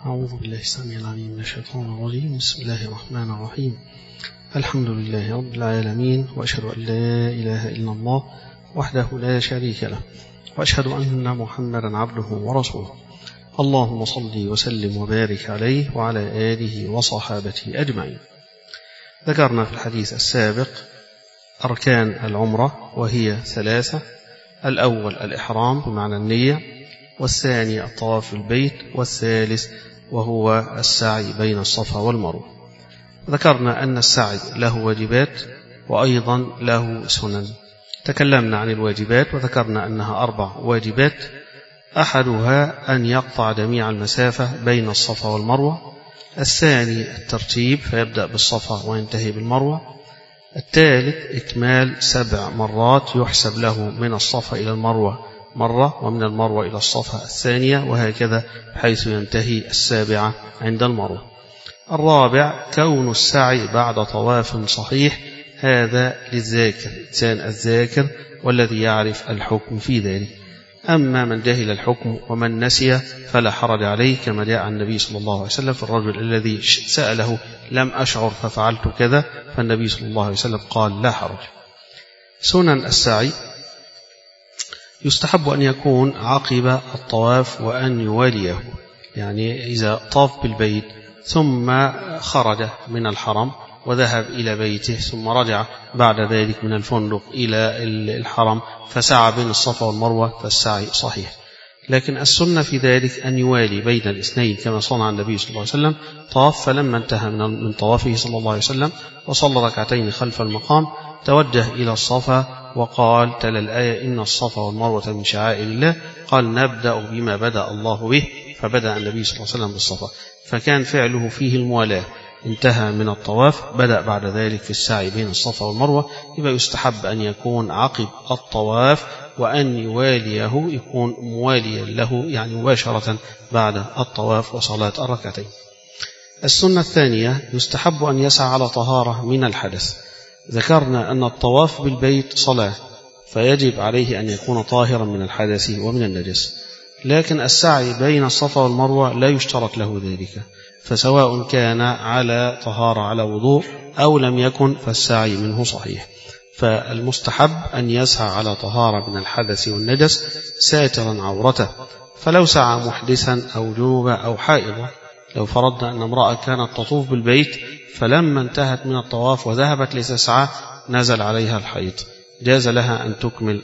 أعوذ بالله السميع العليم من الشيطان الرجيم. بسم الله الرحمن الرحيم. الحمد لله رب العالمين، وأشهد أن لا إله إلا الله وحده لا شريك له، وأشهد أن محمدا عبده ورسوله. اللهم صل وسلم وبارك عليه وعلى آله وصحابته أجمعين. ذكرنا في الحديث السابق أركان العمرة وهي 3: الأول الإحرام بمعنى النية، والثاني الطواف بالبيت، والثالث وهو السعي بين الصفا والمروة. ذكرنا أن السعي له واجبات وأيضا له سنن. تكلمنا عن الواجبات وذكرنا أنها 4 واجبات. أحدها أن يقطع جميع المسافة بين الصفا والمروة، الثاني الترتيب فيبدأ بالصفا وينتهي بالمروة، الثالث إكمال 7 مرات يحسب له من الصفا إلى المروة مرة، ومن المروة إلى الصفا الثانية، وهكذا بحيث ينتهي 7 عند المروة. الرابع كون السعي بعد طواف صحيح، هذا للذاكر، الإنسان الذاكر والذي يعرف الحكم في ذلك. أما من جهل الحكم ومن نسي فلا حرج عليه، كما جاء عن النبي صلى الله عليه وسلم في الرجل الذي سأله لم أشعر ففعلت كذا، فالنبي صلى الله عليه وسلم قال لا حرج. سنن السعي: يستحب أن يكون عقب الطواف وأن يواليه، يعني إذا طاف بالبيت ثم خرج من الحرم وذهب إلى بيته ثم رجع بعد ذلك من الفندق إلى الحرم فسعى بين الصفا والمروة فالسعي صحيح. لكن السنة في ذلك أن يوالي بين الاثنين كما صنع النبي صلى الله عليه وسلم. طاف، فلما انتهى من طوافه صلى الله عليه وسلم وصلى ركعتين خلف المقام توجه إلى الصفا وقال تلا الآية إن الصفا والمروة من شعائر الله، قال نبدأ بما بدأ الله به، فبدأ النبي صلى الله عليه وسلم بالصفا، فكان فعله فيه الموالاة. انتهى من الطواف بدأ بعد ذلك في السعي بين الصفا والمروة. يبقى يستحب أن يكون عقب الطواف وأن يواليه، يكون مواليا له يعني مباشرة بعد الطواف وصلاة الركعتين. السنة الثانية يستحب أن يسعى على طهارة من الحدث. ذكرنا أن الطواف بالبيت صلاة، فيجب عليه أن يكون طاهرا من الحدث ومن النجس، لكن السعي بين الصفا والمروة لا يشترط له ذلك، فسواء كان على طهارة على وضوء أو لم يكن فالسعي منه صحيح. فالمستحب أن يسعى على طهارة من الحدث والنجس ساترا عورته، فلو سعى محدثا أو جنوبا أو حائضا، لو فرضنا أن امرأة كانت تطوف بالبيت فلما انتهت من الطواف وذهبت لتسعى نزل عليها الحيض، جاز لها أن تكمل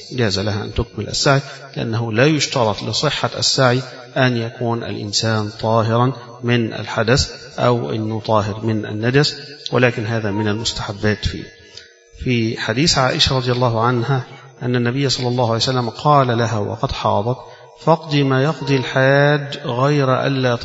السعي، لأنه لا يشترط لصحة السعي أن يكون الإنسان طاهرا من الحدث أو أنه طاهر من النجس، ولكن هذا من المستحبات فيه. في حديث عائشة رضي الله عنها أن النبي صلى الله عليه وسلم قال لها وقد حاضت فاقضي ما يقضي الحاج غير ألا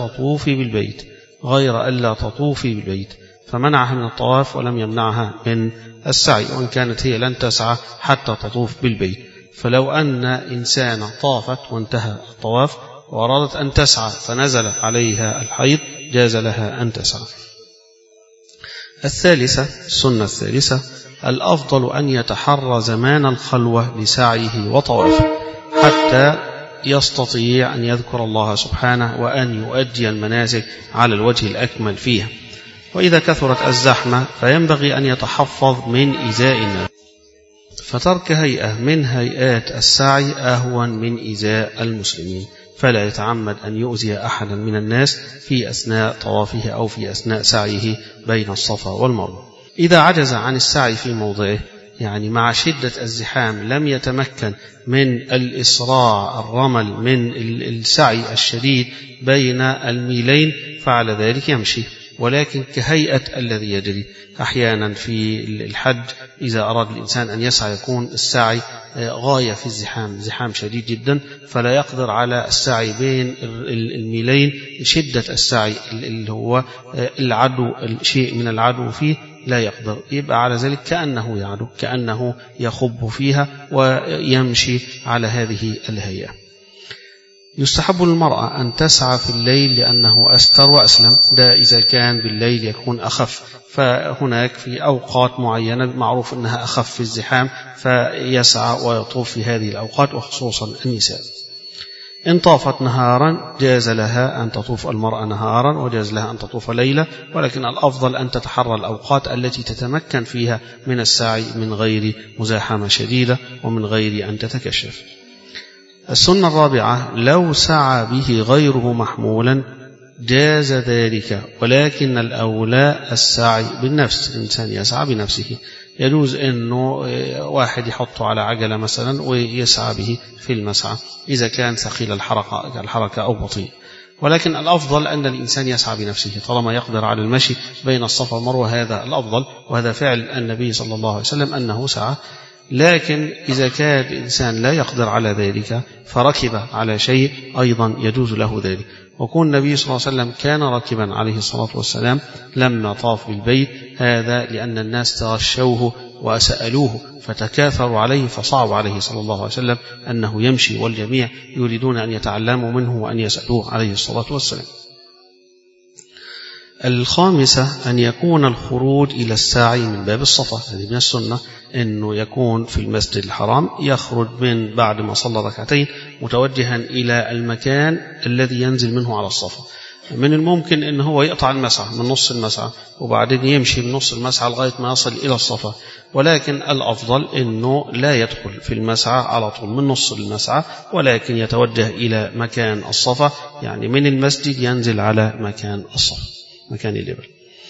تطوفي بالبيت، فمنعها من الطواف ولم يمنعها من السعي، وإن كانت هي لن تسعى حتى تطوف بالبيت. فلو أن إنسان طافت وانتهى الطواف وأرادت أن تسعى فنزل عليها الحيض جاز لها أن تسعى. السنة الثالثة الأفضل أن يتحرى زمان الخلوة لسعيه وطوافه حتى يستطيع أن يذكر الله سبحانه وأن يؤدي المناسك على الوجه الأكمل فيها. وإذا كثرت الزحمة فينبغي أن يتحفظ من إيذاء الناس، فترك هيئة من هيئات السعي أهون من إيذاء المسلمين، فلا يتعمد أن يؤذي أحدا من الناس في أثناء طوافه أو في أثناء سعيه بين الصفا والمروة. إذا عجز عن السعي في موضعه، يعني مع شدة الزحام لم يتمكن من الإسراع الرمل من السعي الشديد بين الميلين، فعلى ذلك يمشي، ولكن كهيئة الذي يجري. أحيانا في الحج إذا أراد الإنسان أن يسعى يكون السعي غاية في زحام شديد جدا، فلا يقدر على السعي بين الميلين، شدة السعي اللي هو العدو، الشيء من العدو فيه لا يقدر، يبقى على ذلك كأنه يعدو، كأنه يخب فيها ويمشي على هذه الهيئة. يستحب للمرأة أن تسعى في الليل لأنه أستر وأسلم، ده إذا كان بالليل يكون أخف، فهناك في أوقات معينة معروف أنها أخف في الزحام فيسعى ويطوف في هذه الأوقات، وخصوصا النساء. إن طافت نهارا جاز لها أن تطوف المرأة نهارا وجاز لها أن تطوف ليلة، ولكن الأفضل أن تتحرى الأوقات التي تتمكن فيها من السعي من غير مزاحمة شديدة ومن غير أن تتكشف. السنة الرابعة: لو سعى به غيره محمولا جاز ذلك، ولكن الأولى السعي بالنفس، الإنسان يسعى بنفسه. يجوز أنه واحد يحطه على عجلة مثلا ويسعى به في المسعى إذا كان ثقيل الحركة أو بطيء، ولكن الأفضل أن الإنسان يسعى بنفسه طالما يقدر على المشي بين الصفا والمروة، هذا الأفضل، وهذا فعل النبي صلى الله عليه وسلم أنه سعى. لكن إذا كان الإنسان لا يقدر على ذلك فركب على شيء أيضا يجوز له ذلك. وكون النبي صلى الله عليه وسلم كان راكبا عليه الصلاة والسلام لما طاف بالبيت، هذا لأن الناس تغشوه وسألوه فتكاثروا عليه فصعب عليه صلى الله عليه وسلم أنه يمشي، والجميع يريدون أن يتعلموا منه وأن يسألوه عليه الصلاة والسلام. الخامسة: أن يكون الخروج إلى السعي من باب الصفا. هذه من السنة أنه يكون في المسجد الحرام، يخرج من بعد ما صلى ركعتين متوجها إلى المكان الذي ينزل منه على الصفا. من الممكن أنه هو يقطع المسعى من نص المسعى وبعدين يمشي من نص المسعى لغاية ما يصل إلى الصفا، ولكن الأفضل أنه لا يدخل في المسعى على طول من نص المسعى، ولكن يتوجه إلى مكان الصفا، يعني من المسجد ينزل على مكان الصفا، مكان الجبل.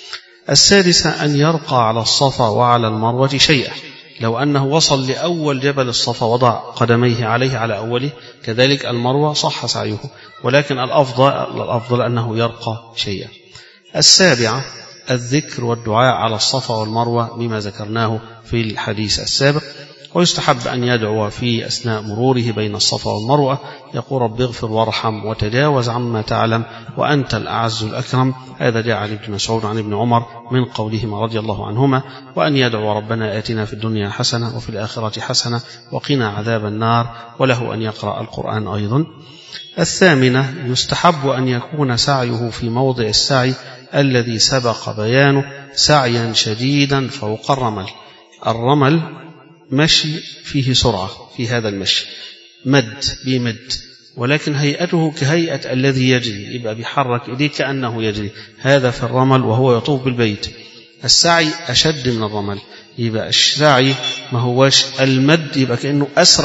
السادسة: أن يرقى على الصفا وعلى المروة شيئا. لو أنه وصل لأول جبل الصفا وضع قدميه عليه على أوله، كذلك المروة صح سعيه، ولكن الأفضل أنه يرقى شيئا. السابعة: الذكر والدعاء على الصفا والمروة بما ذكرناه في الحديث السابق، ويستحب أن يدعو في أثناء مروره بين الصفا والمروة، يقول: رب اغفر وارحم وتجاوز عما تعلم وأنت الأعز الأكرم. هذا جاء عن ابن مسعود عن ابن عمر من قولهما رضي الله عنهما. وأن يدعو: ربنا آتنا في الدنيا حسنة وفي الآخرة حسنة وقنا عذاب النار، وله أن يقرأ القرآن أيضا. الثامنة: يستحب أن يكون سعيه في موضع السعي الذي سبق بيانه سعيا شديدا فوق الرمل. الرمل مشي فيه سرعة، في هذا المشي مد بمد، ولكن هيئته كهيئة الذي يجري، يبقى بيحرك إيديه كأنه يجري، هذا في الرمل وهو يطوف بالبيت. السعي أشد من الرمل، يبقى السعي ما هوش المد، يبقى كأنه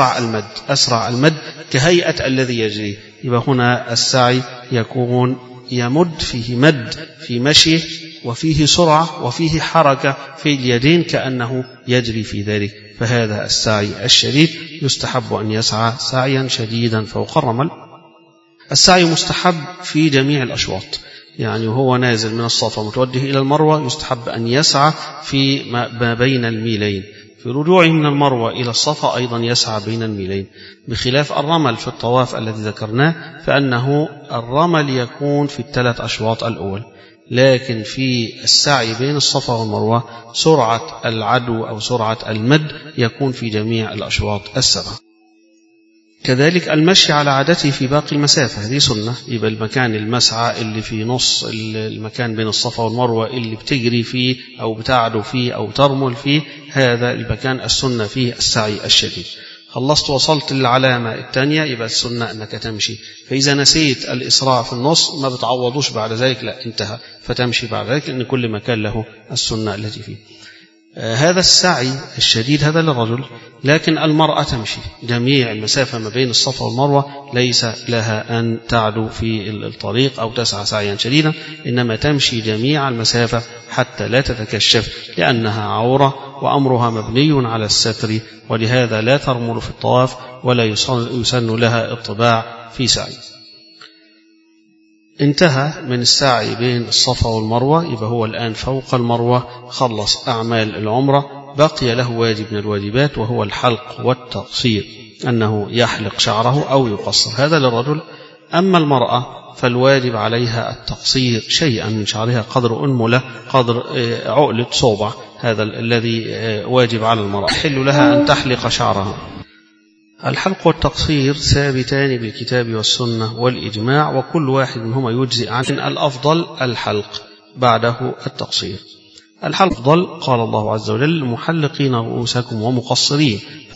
أسرع المد كهيئة الذي يجري، يبقى هنا السعي يكون يمد فيه مد في مشيه وفيه سرعة وفيه حركة في اليدين كأنه يجري في ذلك، فهذا السعي الشديد يستحب أن يسعى سعيا شديدا فوق الرمل. السعي مستحب في جميع الأشواط، يعني وهو نازل من الصفا متوجه إلى المروة يستحب أن يسعى في ما بين الميلين، في رجوعه من المروة إلى الصفا أيضا يسعى بين الميلين، بخلاف الرمل في الطواف الذي ذكرناه، فأنه الرمل يكون في الثلاث أشواط الأول، لكن في السعي بين الصفا والمروة سرعة العدو أو سرعة المد يكون في جميع الأشواط السبعة. كذلك المشي على عادته في باقي المسافة، هذه سنة، يبقى المكان المسعى اللي في نص المكان بين الصفا والمروة اللي بتجري فيه أو بتعدو فيه أو ترمل فيه، هذا المكان السنة فيه السعي الشديد. خلصت وصلت للعلامة الثانية، يبقى السنة أنك تمشي، فإذا نسيت الإسراع في النص ما بتعوضوش بعد ذلك، لا انتهى، فتمشي بعد ذلك، لأن كل مكان له السنة التي فيه. هذا السعي الشديد هذا للرجل، لكن المرأة تمشي جميع المسافة ما بين الصفا والمروة، ليس لها أن تعدو في الطريق أو تسعى سعيا شديدا، إنما تمشي جميع المسافة حتى لا تتكشف، لأنها عورة وأمرها مبني على الستر، ولهذا لا ترمل في الطواف ولا يسن لها الطباع في سعي. انتهى من السعي بين الصفا والمروة، يبقى هو الآن فوق المروة، خلص أعمال العمرة، بقي له واجب من الواجبات وهو الحلق والتقصير، أنه يحلق شعره أو يقصر، هذا للرجل. أما المرأة فالواجب عليها التقصير شيئا من شعرها، قدر أنملة، قدر عقلة صوبع، هذا الذي واجب على المرأة، يحل لها أن تحلق شعرها. الحلق والتقصير ثابتان بالكتاب والسنة والإجماع، وكل واحد منهما يجزئ عن الأفضل الحلق، بعده التقصير. الحلق أفضل، قال الله عز وجل: محلقين رؤوسكم ومقصرين،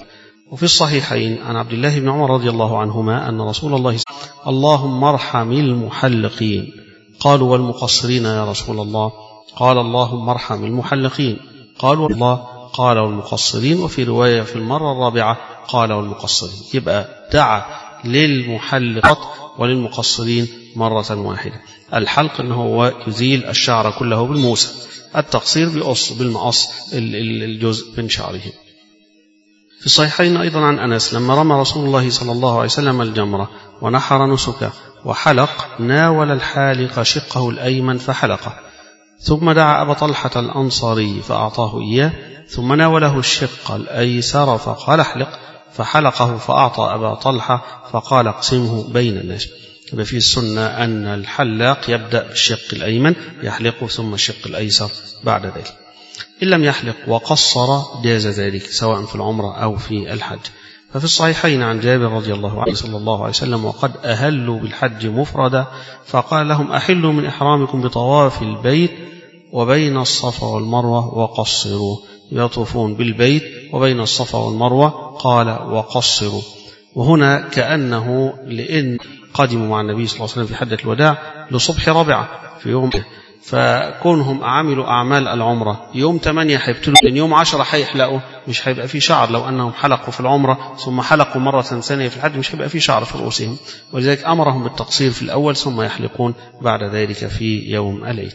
وفي الصحيحين عن عبد الله بن عمر رضي الله عنهما أن رسول الله اللهم ارحم المحلقين. قالوا والمقصرين يا رسول الله؟ قال اللهم ارحم المحلقين. قالوا الله. قال والمقصرين. وفي رواية في المرة الرابعة قال والمقصرين. يبقى دعا للمحلقات وللمقصرين مرة واحدة. الحلق أنه هو يزيل الشعر كله بالموسى، التقصير بيقص بالمقص الجزء من شعره. في الصحيحين أيضا عن أنس لما رمى رسول الله صلى الله عليه وسلم الجمرة ونحر نسكه وحلق، ناول الحالق شقه الأيمن فحلقه، ثم دعا أبا طلحة الأنصاري فأعطاه إياه، ثم ناوله الشق الأيسر فقال احلق، فحلقه فأعطى أبا طلحة فقال اقسمه بين الناس. يبقى في السنة أن الحلاق يبدأ بالشق الأيمن يحلقه ثم الشق الأيسر بعد ذلك. إن لم يحلق وقصر جاز ذلك سواء في العمرة أو في الحج. ففي الصحيحين عن جابر رضي الله عنه صلى الله عليه وسلم وقد أهلوا بالحج مفردا فقال لهم أحلوا من إحرامكم بطواف البيت وبين الصفا والمروة وقصروا، يطوفون بالبيت وبين الصفا والمروة قال وقصروا. وهنا كأنه لأن قدموا مع النبي صلى الله عليه وسلم في حجة الوداع لصبح رابعة في يوم، فكونهم عملوا أعمال العمرة يوم 8 هيبتلوا، لأن يوم 10 هيحلقوا مش هيبقى في شعر. لو أنهم حلقوا في العمرة ثم حلقوا مرة ثانية في الحج مش هيبقى في شعر في رؤوسهم، ولذلك أمرهم بالتقصير في الأول ثم يحلقون بعد ذلك في يوم العيد.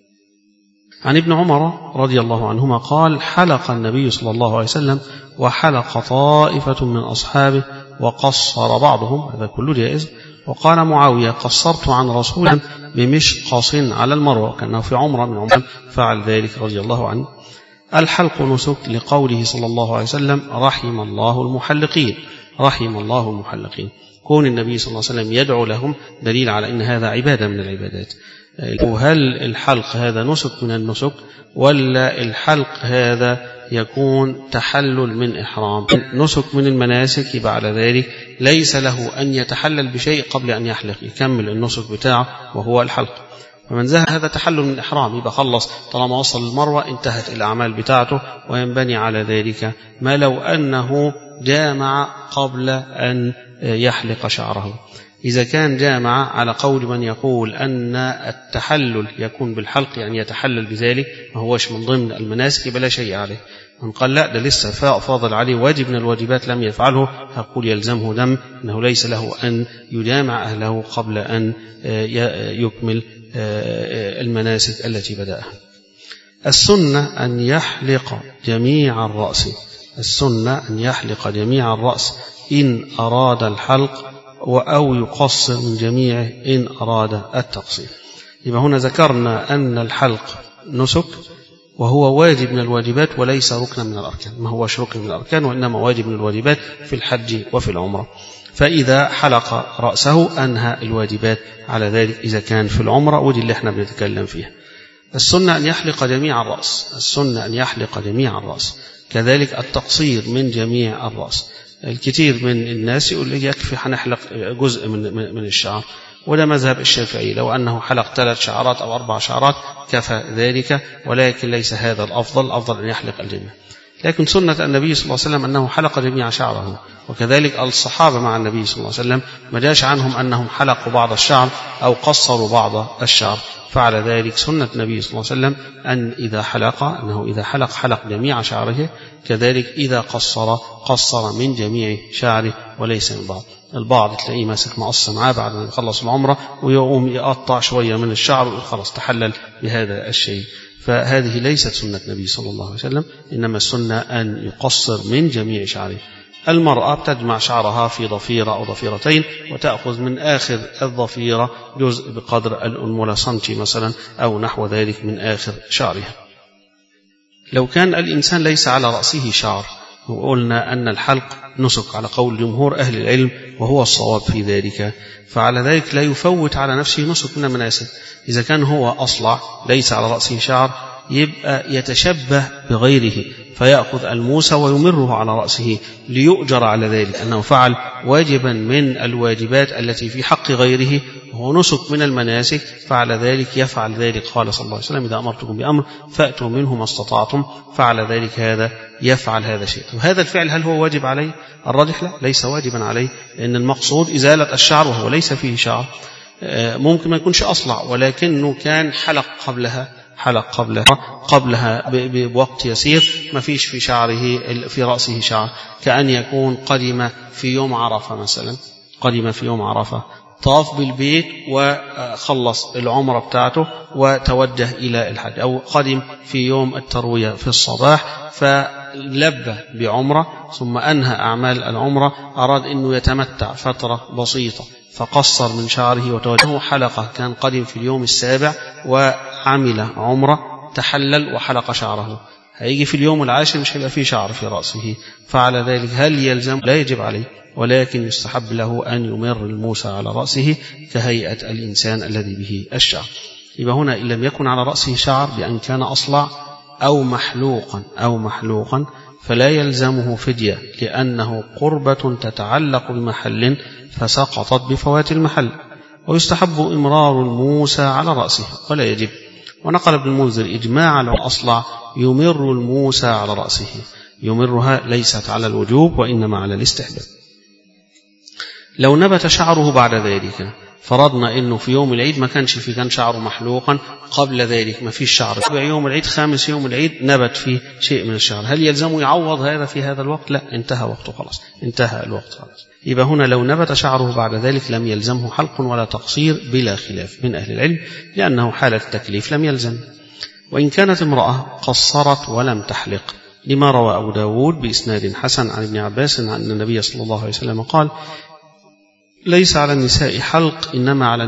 عن ابن عمر رضي الله عنهما قال حلق النبي صلى الله عليه وسلم وحلق طائفة من أصحابه وقصر بعضهم، هذا كله جائز. وقال معاوية قصرت عن رسول الله بمشقص على المروة، كأنه في عمرة من عمر فعل ذلك رضي الله عنه. الحلق نسك لقوله صلى الله عليه وسلم رحم الله المحلقين، رحم الله المحلقين. كون النبي صلى الله عليه وسلم يدعو لهم دليل على أن هذا عبادة من العبادات. وهل الحلق هذا نسك من النسك ولا الحلق هذا يكون تحلل من إحرام؟ نسك من المناسك، يبقى على ذلك ليس له أن يتحلل بشيء قبل أن يحلق، يكمل النسك بتاعه وهو الحلق. فمن ذهب هذا تحلل من الإحرام، يبقى خلص طالما وصل المروة انتهت الأعمال بتاعته، وينبني على ذلك ما لو أنه جامع قبل أن يحلق شعره. إذا كان جامع على قول من يقول أن التحلل يكون بالحلق يعني يتحلل بذلك ما هوش من ضمن المناسك بلا شيء عليه. من قال لا ده لسه فاضل عليه واجب من الواجبات لم يفعله، هقول يلزمه دم، أنه ليس له أن يجامع أهله قبل أن يكمل المناسك التي بدأها. السنة أن يحلق جميع الرأس، السنة أن يحلق جميع الرأس إن أراد الحلق أو يقصر من جميعه إن أراد التقصير. يبقى هنا ذكرنا أن الحلق نسك وهو واجب من الواجبات وليس ركنا من الأركان، ما هوش ركن من الأركان وإنما واجب من الواجبات في الحج وفي العمرة. فإذا حلق رأسه أنهى الواجبات على ذلك إذا كان في العمرة، ودي اللي احنا بنتكلم فيها. السنة أن يحلق جميع الرأس، السنة أن يحلق جميع الرأس، كذلك التقصير من جميع الرأس. الكثير من الناس يقول لي يكفي هنحلق جزء من الشعر، وده مذهب الشافعي، لو أنه حلق 3 شعرات أو 4 شعرات كفى ذلك، ولكن ليس هذا الأفضل، الأفضل أن يحلق الجميع. لكن سنة النبي صلى الله عليه وسلم أنه حلق جميع شعره، وكذلك الصحابة مع النبي صلى الله عليه وسلم ما جاش عنهم أنهم حلقوا بعض الشعر أو قصروا بعض الشعر، فعلى ذلك سنة النبي صلى الله عليه وسلم أن إذا حلق أنه إذا حلق جميع شعره، كذلك إذا قصر من جميع شعره وليس من بعض. البعض تلاقيه ماسك مقص معاه بعد ما يخلص العمرة ويقوم يقطع شوية من الشعر ويقول خلاص تحلل بهذا الشيء، فهذه ليست سنة النبي صلى الله عليه وسلم، إنما السنة أن يقصر من جميع شعره. المرأة بتجمع شعرها في ضفيرة أو ضفيرتين وتأخذ من آخر الضفيرة جزء بقدر الأنملة سنتي مثلا أو نحو ذلك من آخر شعرها. لو كان الإنسان ليس على رأسه شعر، وقلنا أن الحلق نسك على قول جمهور أهل العلم وهو الصواب في ذلك، فعلى ذلك لا يفوت على نفسه نسك من المناسك. إذا كان هو أصلع ليس على رأسه شعر يبقى يتشبه بغيره فيأخذ الموسى ويمره على رأسه ليؤجر على ذلك أنه فعل واجبا من الواجبات التي في حق غيره وهو نسك من المناسك، فعلى ذلك يفعل ذلك. قال صلى الله عليه وسلم إذا أمرتكم بأمر فأتوا منه ما استطعتم، فعلى ذلك هذا يفعل هذا الشيء. وهذا الفعل هل هو واجب عليه؟ الراجح لا، ليس واجبا عليه، لأن المقصود إزالة الشعر وهو ليس فيه شعر. ممكن ما يكونش أصلع ولكنه كان حلق قبلها بوقت يسير ما فيش في شعره في رأسه شعر، كأن يكون قدم في يوم عرفة مثلا، طاف بالبيت وخلص العمرة بتاعته وتوجه إلى الحج، أو قدم في يوم التروية في الصباح فلبى بعمرة ثم أنهى أعمال العمرة، أراد أنه يتمتع فترة بسيطة فقصر من شعره وتوجهه حلقة، كان قدم في اليوم السابع وعمل عمرة تحلل وحلق شعره، هيجي في اليوم العاشر مش هيبقى فيه شعر في رأسه، فعلى ذلك هل يلزم؟ لا يجب عليه، ولكن يستحب له أن يمر الموسى على رأسه كهيئة الإنسان الذي به الشعر. يبقى هنا إن لم يكن على رأسه شعر بأن كان أصلع أو محلوقا فلا يلزمه فدية، لأنه قربة تتعلق بمحل فسقطت بفوات المحل، ويستحب إمرار الموسى على رأسه ولا يجب. ونقل ابن المنذر إجماع الأصلع يمر الموسى على رأسه، يمرها ليست على الوجوب وإنما على الاستحباب. لو نبت شعره بعد ذلك، فرضنا انه في يوم العيد ما كانش فيه، كان شعره محلوقا قبل ذلك ما فيش شعر، يوم العيد خامس يوم العيد نبت فيه شيء من الشعر، هل يلزمه يعوض هذا في هذا الوقت؟ لا، انتهى وقته خلاص، انتهى الوقت خلاص. يبقى هنا لو نبت شعره بعد ذلك لم يلزمه حلق ولا تقصير بلا خلاف من أهل العلم، لأنه حالة التكليف لم يلزم. وإن كانت امرأة قصرت ولم تحلق، لما روى أبو داود بإسناد حسن عن ابن عباس أن النبي صلى الله عليه وسلم قال: ليس على النساء حلق إنما على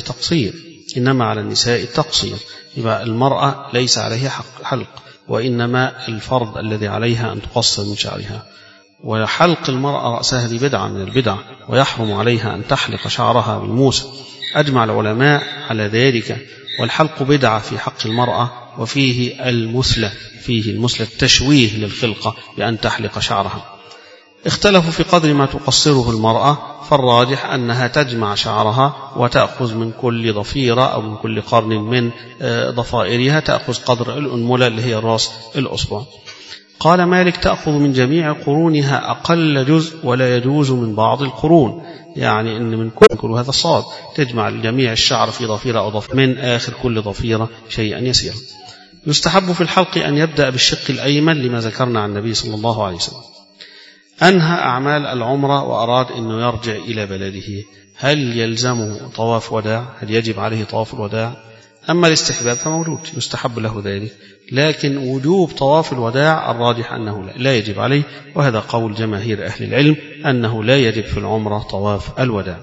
النساء تقصير. يبقى المرأة ليس عليها حلق، وإنما الفرض الذي عليها أن تقصر من شعرها. وحلق المرأة رأسها دي بدعة من البدع، ويحرم عليها أن تحلق شعرها بالموسى، أجمع العلماء على ذلك. والحلق بدعة في حق المرأة، وفيه المثلة، التشويه للخلقة بأن تحلق شعرها. اختلفوا في قدر ما تقصره المرأة، فالراجح أنها تجمع شعرها وتأخذ من كل ضفيرة أو من كل قرن من ضفائرها تأخذ قدر الأنملة اللي هي راس الأصبع. قال مالك: تأخذ من جميع قرونها أقل جزء ولا يجوز من بعض القرون، يعني أن من كل هذا الصواب تجمع جميع الشعر في ضفيرة أو من آخر كل ضفيرة شيئا يسيرا. يستحب في الحلق أن يبدأ بالشق الأيمن لما ذكرنا عن النبي صلى الله عليه وسلم. أنهى أعمال العمرة وأراد أنه يرجع إلى بلده، هل يلزمه طواف وداع؟ هل يجب عليه طواف الوداع؟ أما الاستحباب فموجود، يستحب له ذلك، لكن وجوب طواف الوداع الراجح أنه لا يجب عليه، وهذا قول جماهير أهل العلم أنه لا يجب في العمرة طواف الوداع.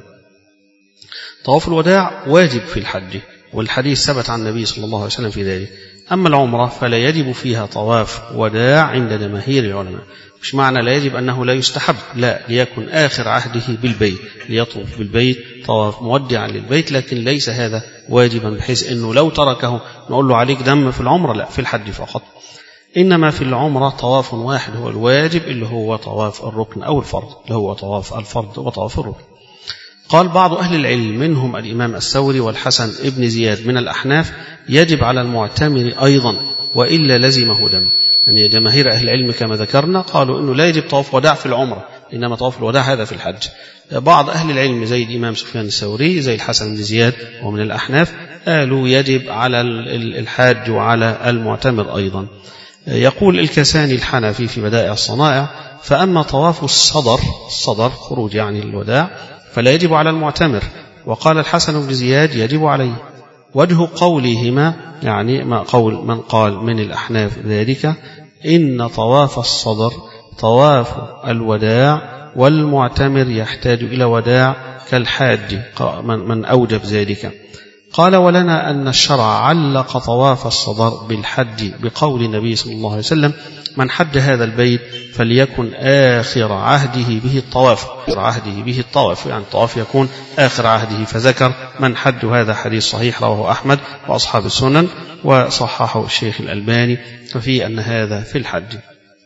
طواف الوداع واجب في الحج، والحديث ثبت عن النبي صلى الله عليه وسلم في ذلك. أما العمرة فلا يجب فيها طواف وداع عند جماهير العلماء. مش معنى لا يجب أنه لا يستحب، لا، ليكن آخر عهده بالبيت، ليطوف بالبيت طواف مودعا للبيت، لكن ليس هذا واجبا بحيث أنه لو تركه نقول له عليك دم في العمرة، لا، في الحج فقط. إنما في العمرة طواف واحد هو الواجب، اللي هو طواف الركن أو الفرض، اللي هو طواف الفرض وطواف الركن. قال بعض أهل العلم منهم الإمام الثوري والحسن ابن زياد من الأحناف: يجب على المعتمر أيضا وإلا لزمه دم. يعني جماهير أهل العلم كما ذكرنا قالوا أنه لا يجب طواف وداع في العمرة، إنما طواف الوداع هذا في الحج. بعض أهل العلم زي الإمام سفيان الثوري زي الحسن بن زياد ومن الأحناف قالوا يجب على الحاج وعلى المعتمر أيضا. يقول الكساني الحنفي في بدائع الصنائع: فأما طواف الصدر خروج يعني الوداع فلا يجب على المعتمر. وقال الحسن بن زياد يجب عليه. وجه قولهما يعني ما قول من قال من الأحناف ذلك: إن طواف الصدر طواف الوداع، والمعتمر يحتاج إلى وداع كالحاج، من أوجب ذلك. قال: ولنا أن الشرع علق طواف الصدر بالحج بقول النبي صلى الله عليه وسلم: من حج هذا البيت فليكن آخر عهده به الطواف، يعني الطواف يكون آخر عهده، فذكر من حج. هذا حديث صحيح رواه أحمد وأصحاب السنن وصححه الشيخ الألباني، ففي أن هذا في الحج.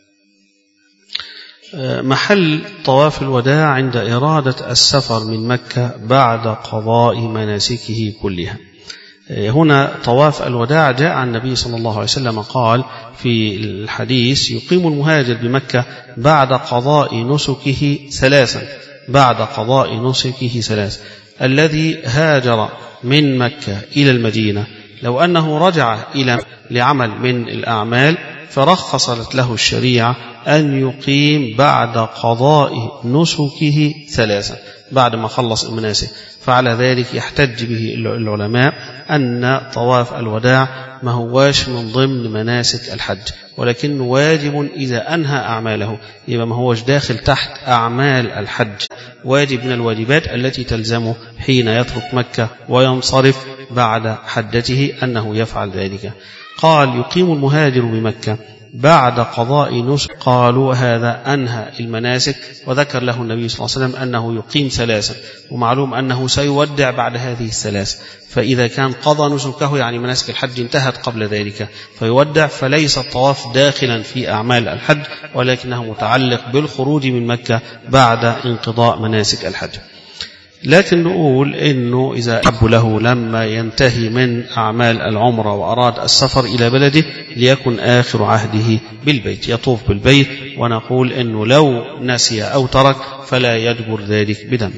محل طواف الوداع عند إرادة السفر من مكة بعد قضاء مناسكه كلها. هنا طواف الوداع جاء عن النبي صلى الله عليه وسلم قال في الحديث: يقيم المهاجر بمكة بعد قضاء نسكه ثلاثا، بعد قضاء نسكه ثلاث. الذي هاجر من مكة إلى المدينة لو أنه رجع إلى لعمل من الأعمال فرخصت له الشريعة أن يقيم بعد قضاء نسكه ثلاثا، بعد ما خلص المناسك. فعلى ذلك يحتج به العلماء أن طواف الوداع ما هواش من ضمن مناسك الحج، ولكنه واجب إذا أنهى أعماله، يبقى ما هوش داخل تحت أعمال الحج، واجب من الواجبات التي تلزمه حين يترك مكة وينصرف بعد حجته أنه يفعل ذلك. قال: يقيم المهاجر بمكة بعد قضاء نسك. قالوا هذا أنهى المناسك، وذكر له النبي صلى الله عليه وسلم أنه يقيم ثلاثا، ومعلوم أنه سيودع بعد هذه الثلاث. فإذا كان قضى نسكه يعني مناسك الحج انتهت قبل ذلك فيودع، فليس الطواف داخلا في أعمال الحج، ولكنه متعلق بالخروج من مكة بعد انقضاء مناسك الحج. لكن نقول إنه إذا أحب له لما ينتهي من أعمال العمرة وأراد السفر إلى بلده ليكن آخر عهده بالبيت، يطوف بالبيت، ونقول إنه لو نسي أو ترك فلا يجبر ذلك بدم.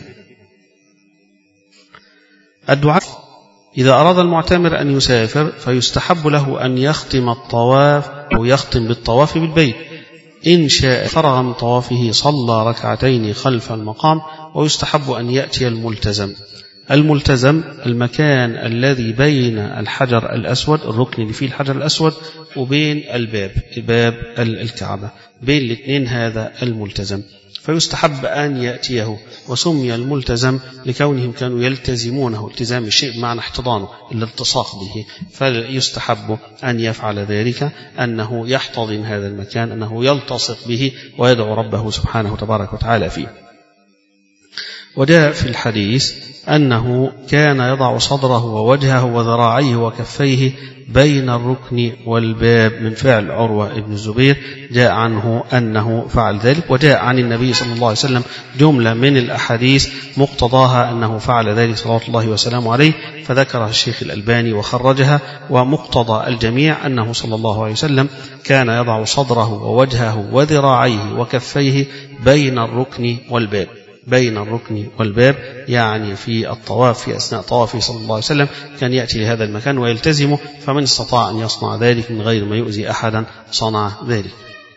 الدعاء: إذا أراد المعتمر أن يسافر فيستحب له أن يختم الطواف أو يختم بالطواف بالبيت. إن شاء فرغ من طوافه صلى ركعتين خلف المقام، ويستحب أن يأتي الملتزم. الملتزم المكان الذي بين الحجر الأسود، الركن اللي فيه الحجر الأسود، وبين باب الكعبة، بين الاثنين هذا الملتزم. فيستحب أن يأتيه، وسمي الملتزم لكونهم كانوا يلتزمونه، التزام الشيء بمعنى احتضانه، الالتصاق به، فيستحب أن يفعل ذلك، أنه يحتضن هذا المكان، أنه يلتصق به ويدعو ربه سبحانه تبارك وتعالى فيه. وجاء في الحديث أنه كان يضع صدره ووجهه وذراعيه وكفيه بين الركن والباب من فعل عروة بن الزبير، جاء عنه أنه فعل ذلك. وجاء عن النبي صلى الله عليه وسلم جملة من الأحاديث مقتضاها أنه فعل ذلك صلوات الله وسلامه عليه، فذكرها الشيخ الألباني وخرجها. ومقتضى الجميع أنه صلى الله عليه وسلم كان يضع صدره ووجهه وذراعيه وكفيه بين الركن والباب، بين الركن والباب، يعني في الطواف، في أثناء طوافه صلى الله عليه وسلم كان يأتي لهذا المكان ويلتزمه، فمن استطاع أن يصنع ذلك من غير ما يؤذي أحدا صنع ذلك.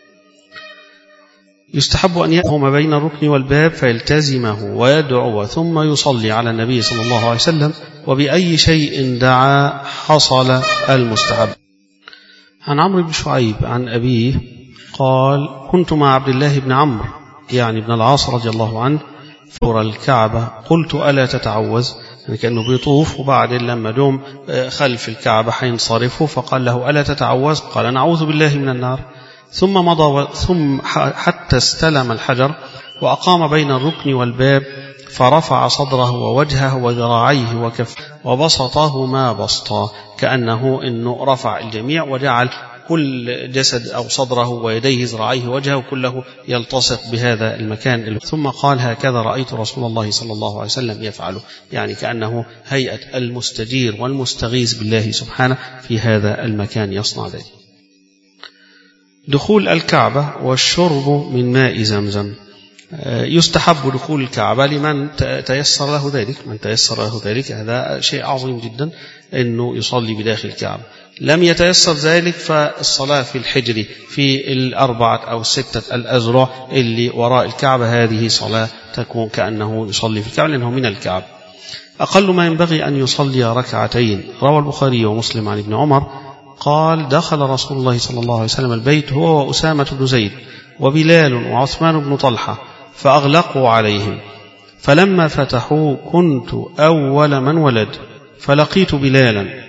يستحب أن يقوم ما بين الركن والباب فيلتزمه ويدعو ثم يصلي على النبي صلى الله عليه وسلم، وبأي شيء دعا حصل المستحب. عن عمرو بن شعيب عن أبيه قال: كنت مع عبد الله بن عمرو يعني ابن العاص رضي الله عنه فور الكعبة، قلت: ألا تتعوذ؟ يعني كأنه بيطوف، وبعدين لما دوم خلف الكعبة حينصرفوا فقال له: ألا تتعوذ؟ قال: نعوذ بالله من النار. ثم مضى ثم حتى استلم الحجر وأقام بين الركن والباب، فرفع صدره ووجهه وذراعيه وكفه وبسطهما بسطا، كأنه إنه رفع الجميع وجعل كل جسد أو صدره ويديه ذراعيه وجهه كله يلتصق بهذا المكان. ثم قال: هكذا رأيت رسول الله صلى الله عليه وسلم يفعله، يعني كأنه هيئة المستجير والمستغيث بالله سبحانه في هذا المكان يصنع ذلك. دخول الكعبة والشرب من ماء زمزم. يستحب دخول الكعبة لمن تيسر له ذلك، من تيسر له ذلك هذا شيء عظيم جدا أنه يصلي بداخل الكعبة. لم يتيسر ذلك فالصلاة في الحجر في الأربعة أو الستة الأذرع اللي وراء الكعبة، هذه صلاة تكون كأنه يصلي في الكعبة لأنه من الكعبة. أقل ما ينبغي أن يصلي ركعتين. روى البخاري ومسلم عن ابن عمر قال: دخل رسول الله صلى الله عليه وسلم البيت هو وأسامة بن زيد وبلال وعثمان بن طلحة فأغلقوا عليهم، فلما فتحوا كنت أول من ولد، فلقيت بلالا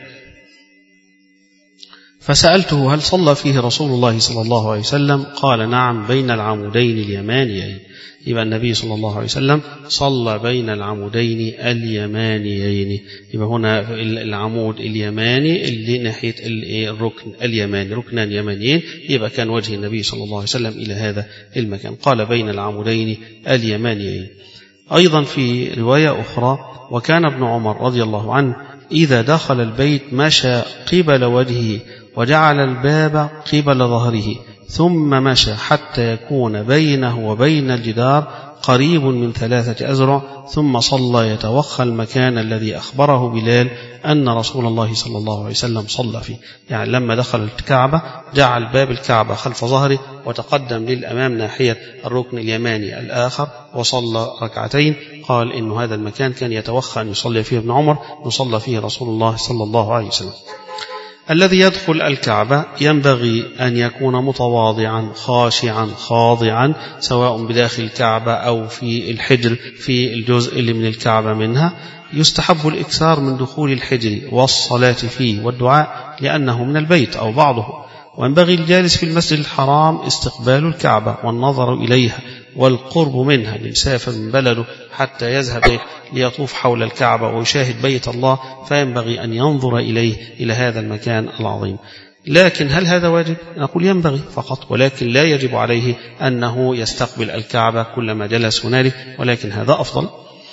فسألته: هل صلى فيه رسول الله صلى الله عليه وسلم؟ قال: نعم، بين العمودين اليمانيين. يبقى النبي صلى الله عليه وسلم صلى بين العمودين اليمانيين. يبقى هنا العمود اليماني اللي ناحية الركن اليماني، ركنان يمانيين، يبقى كان وجه النبي صلى الله عليه وسلم إلى هذا المكان. قال: بين العمودين اليمانيين. أيضا في رواية أخرى: وكان ابن عمر رضي الله عنه إذا دخل البيت مشى قبل وجهه وجعل الباب قبل ظهره ثم مشى حتى يكون بينه وبين الجدار قريب من 3 أذرع ثم صلى يتوخى المكان الذي أخبره بلال أن رسول الله صلى الله عليه وسلم صلى فيه. يعني لما دخل الكعبة جعل باب الكعبة خلف ظهره وتقدم للأمام ناحية الركن اليماني الآخر وصلى ركعتين. قال إن هذا المكان كان يتوخى أن يصلي فيه ابن عمر يصلى فيه رسول الله صلى الله عليه وسلم. الذي يدخل الكعبة ينبغي أن يكون متواضعا خاشعا خاضعا سواء بداخل الكعبة أو في الحجر في الجزء اللي من الكعبة منها. يستحب الإكثار من دخول الحجر والصلاة فيه والدعاء لأنه من البيت أو بعضه. وينبغي الجالس في المسجد الحرام استقبال الكعبة والنظر إليها والقرب منها ليسافر من بلده حتى يذهب ليطوف حول الكعبة ويشاهد بيت الله، فينبغي أن ينظر إلى هذا المكان العظيم. لكن هل هذا واجب؟ نقول ينبغي فقط، ولكن لا يجب عليه أنه يستقبل الكعبة كلما جلس هنالك، ولكن هذا أفضل.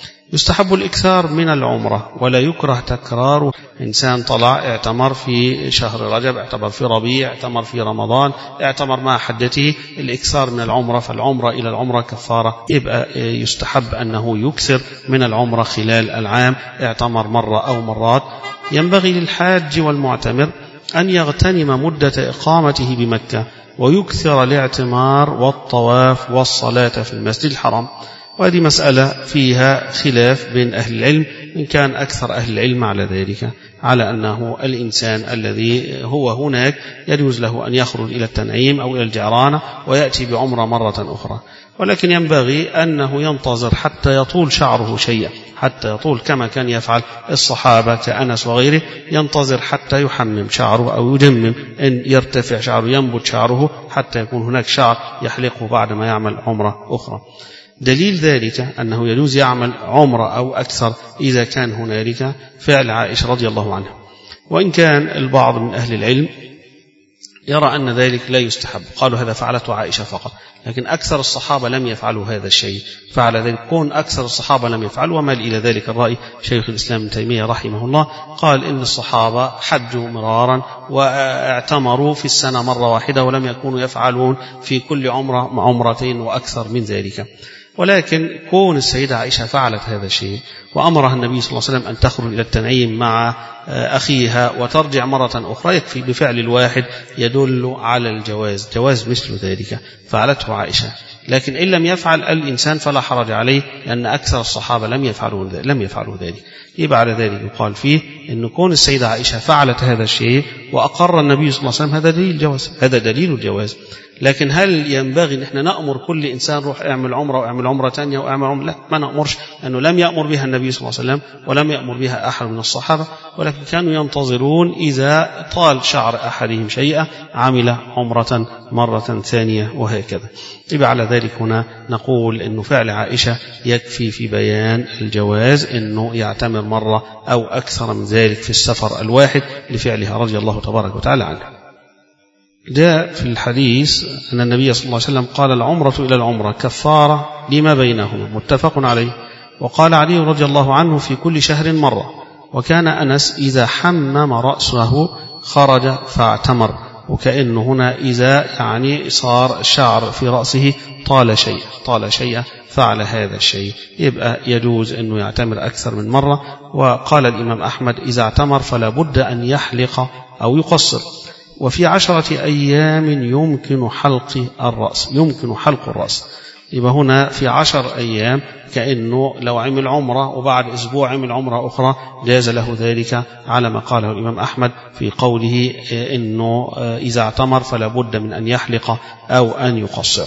يستحب الإكثار من العمرة ولا يكره تكراره. إنسان طلع اعتمر في شهر رجب، اعتمر في ربيع، اعتمر في رمضان، اعتمر مع حجته، الإكثار من العمرة، فالعمرة إلى العمرة كفارة. يبقى يستحب أنه يكثر من العمرة خلال العام، اعتمر مرة أو مرات. ينبغي للحاج والمعتمر أن يغتنم مدة إقامته بمكة ويكثر الاعتمار والطواف والصلاة في المسجد الحرام. وهذه مسألة فيها خلاف بين أهل العلم، إن كان أكثر أهل العلم على ذلك، على أنه الإنسان الذي هو هناك يجوز له أن يخرج إلى التنعيم أو إلى الجعرانة ويأتي بعمرة مرة أخرى، ولكن ينبغي أنه ينتظر حتى يطول شعره شيئا، حتى يطول كما كان يفعل الصحابة كأنس وغيره، ينتظر حتى يحمم شعره أو يجمم، أن يرتفع شعره ينبت شعره حتى يكون هناك شعر يحلقه بعد ما يعمل عمرة أخرى. دليل ذلك أنه يجوز يعمل عمرة أو أكثر إذا كان هنالك فعل عائشة رضي الله عنها، وإن كان البعض من أهل العلم يرى أن ذلك لا يستحب، قالوا هذا فعلته عائشة فقط، لكن أكثر الصحابة لم يفعلوا هذا الشيء، فعل ذلك كون أكثر الصحابة لم يفعلوا. ومال إلى ذلك الرأي شيخ الإسلام ابن تيمية رحمه الله، قال إن الصحابة حجوا مرارا واعتمروا في السنة مرة واحدة ولم يكونوا يفعلون في كل عمرة عمرتين وأكثر من ذلك. ولكن كون السيدة عائشة فعلت هذا الشيء وأمرها النبي صلى الله عليه وسلم أن تخرج إلى التنعيم مع أخيها وترجع مرة أخرى، يكفي بفعل الواحد يدل على الجواز، جواز مثل ذلك فعلته عائشة. لكن إن لم يفعل الإنسان فلا حرج عليه، لأن أكثر الصحابة لم يفعلوا ذلك. يبقى على ذلك يقال فيه أن كون السيدة عائشة فعلت هذا الشيء وأقر النبي صلى الله عليه وسلم، هذا دليل الجواز. لكن هل ينبغي ان احنا نأمر كل إنسان روح اعمل عمرة واعمل عمرة ثانية واعمل عمرة؟ لا، ما نأمرش، لأنه لم يأمر بها النبي صلى الله عليه وسلم ولم يأمر بها أحد من الصحابة، ولكن كانوا ينتظرون إذا طال شعر أحدهم شيئا عمل عمرة مرة ثانية وهكذا. يبقى على ذلك هنا نقول أنه فعل عائشة يكفي في بيان الجواز، أنه يعتمر مرة أو أكثر من ذلك في السفر الواحد لفعلها رضي الله تبارك وتعالى عنه. جاء في الحديث أن النبي صلى الله عليه وسلم قال العمرة إلى العمرة كفارة لما بينهما، متفق عليه. وقال علي رضي الله عنه في كل شهر مرة. وكان أنس إذا حمم رأسه خرج فاعتمر، وكأنه هنا إذا يعني صار الشعر في رأسه طال شيء فعل هذا الشيء، يبقى يجوز أنه يعتمر أكثر من مرة. وقال الإمام أحمد إذا اعتمر فلا بد أن يحلق أو يقصر. وفي 10 أيام يمكن حلق الرأس. يبقى هنا في 10 أيام كأنه لو عمل عمرة وبعد أسبوع عمل عمرة أخرى جاز له ذلك، على ما قاله الإمام أحمد في قوله إنه إذا اعتمر فلا بد من أن يحلق أو أن يقصر.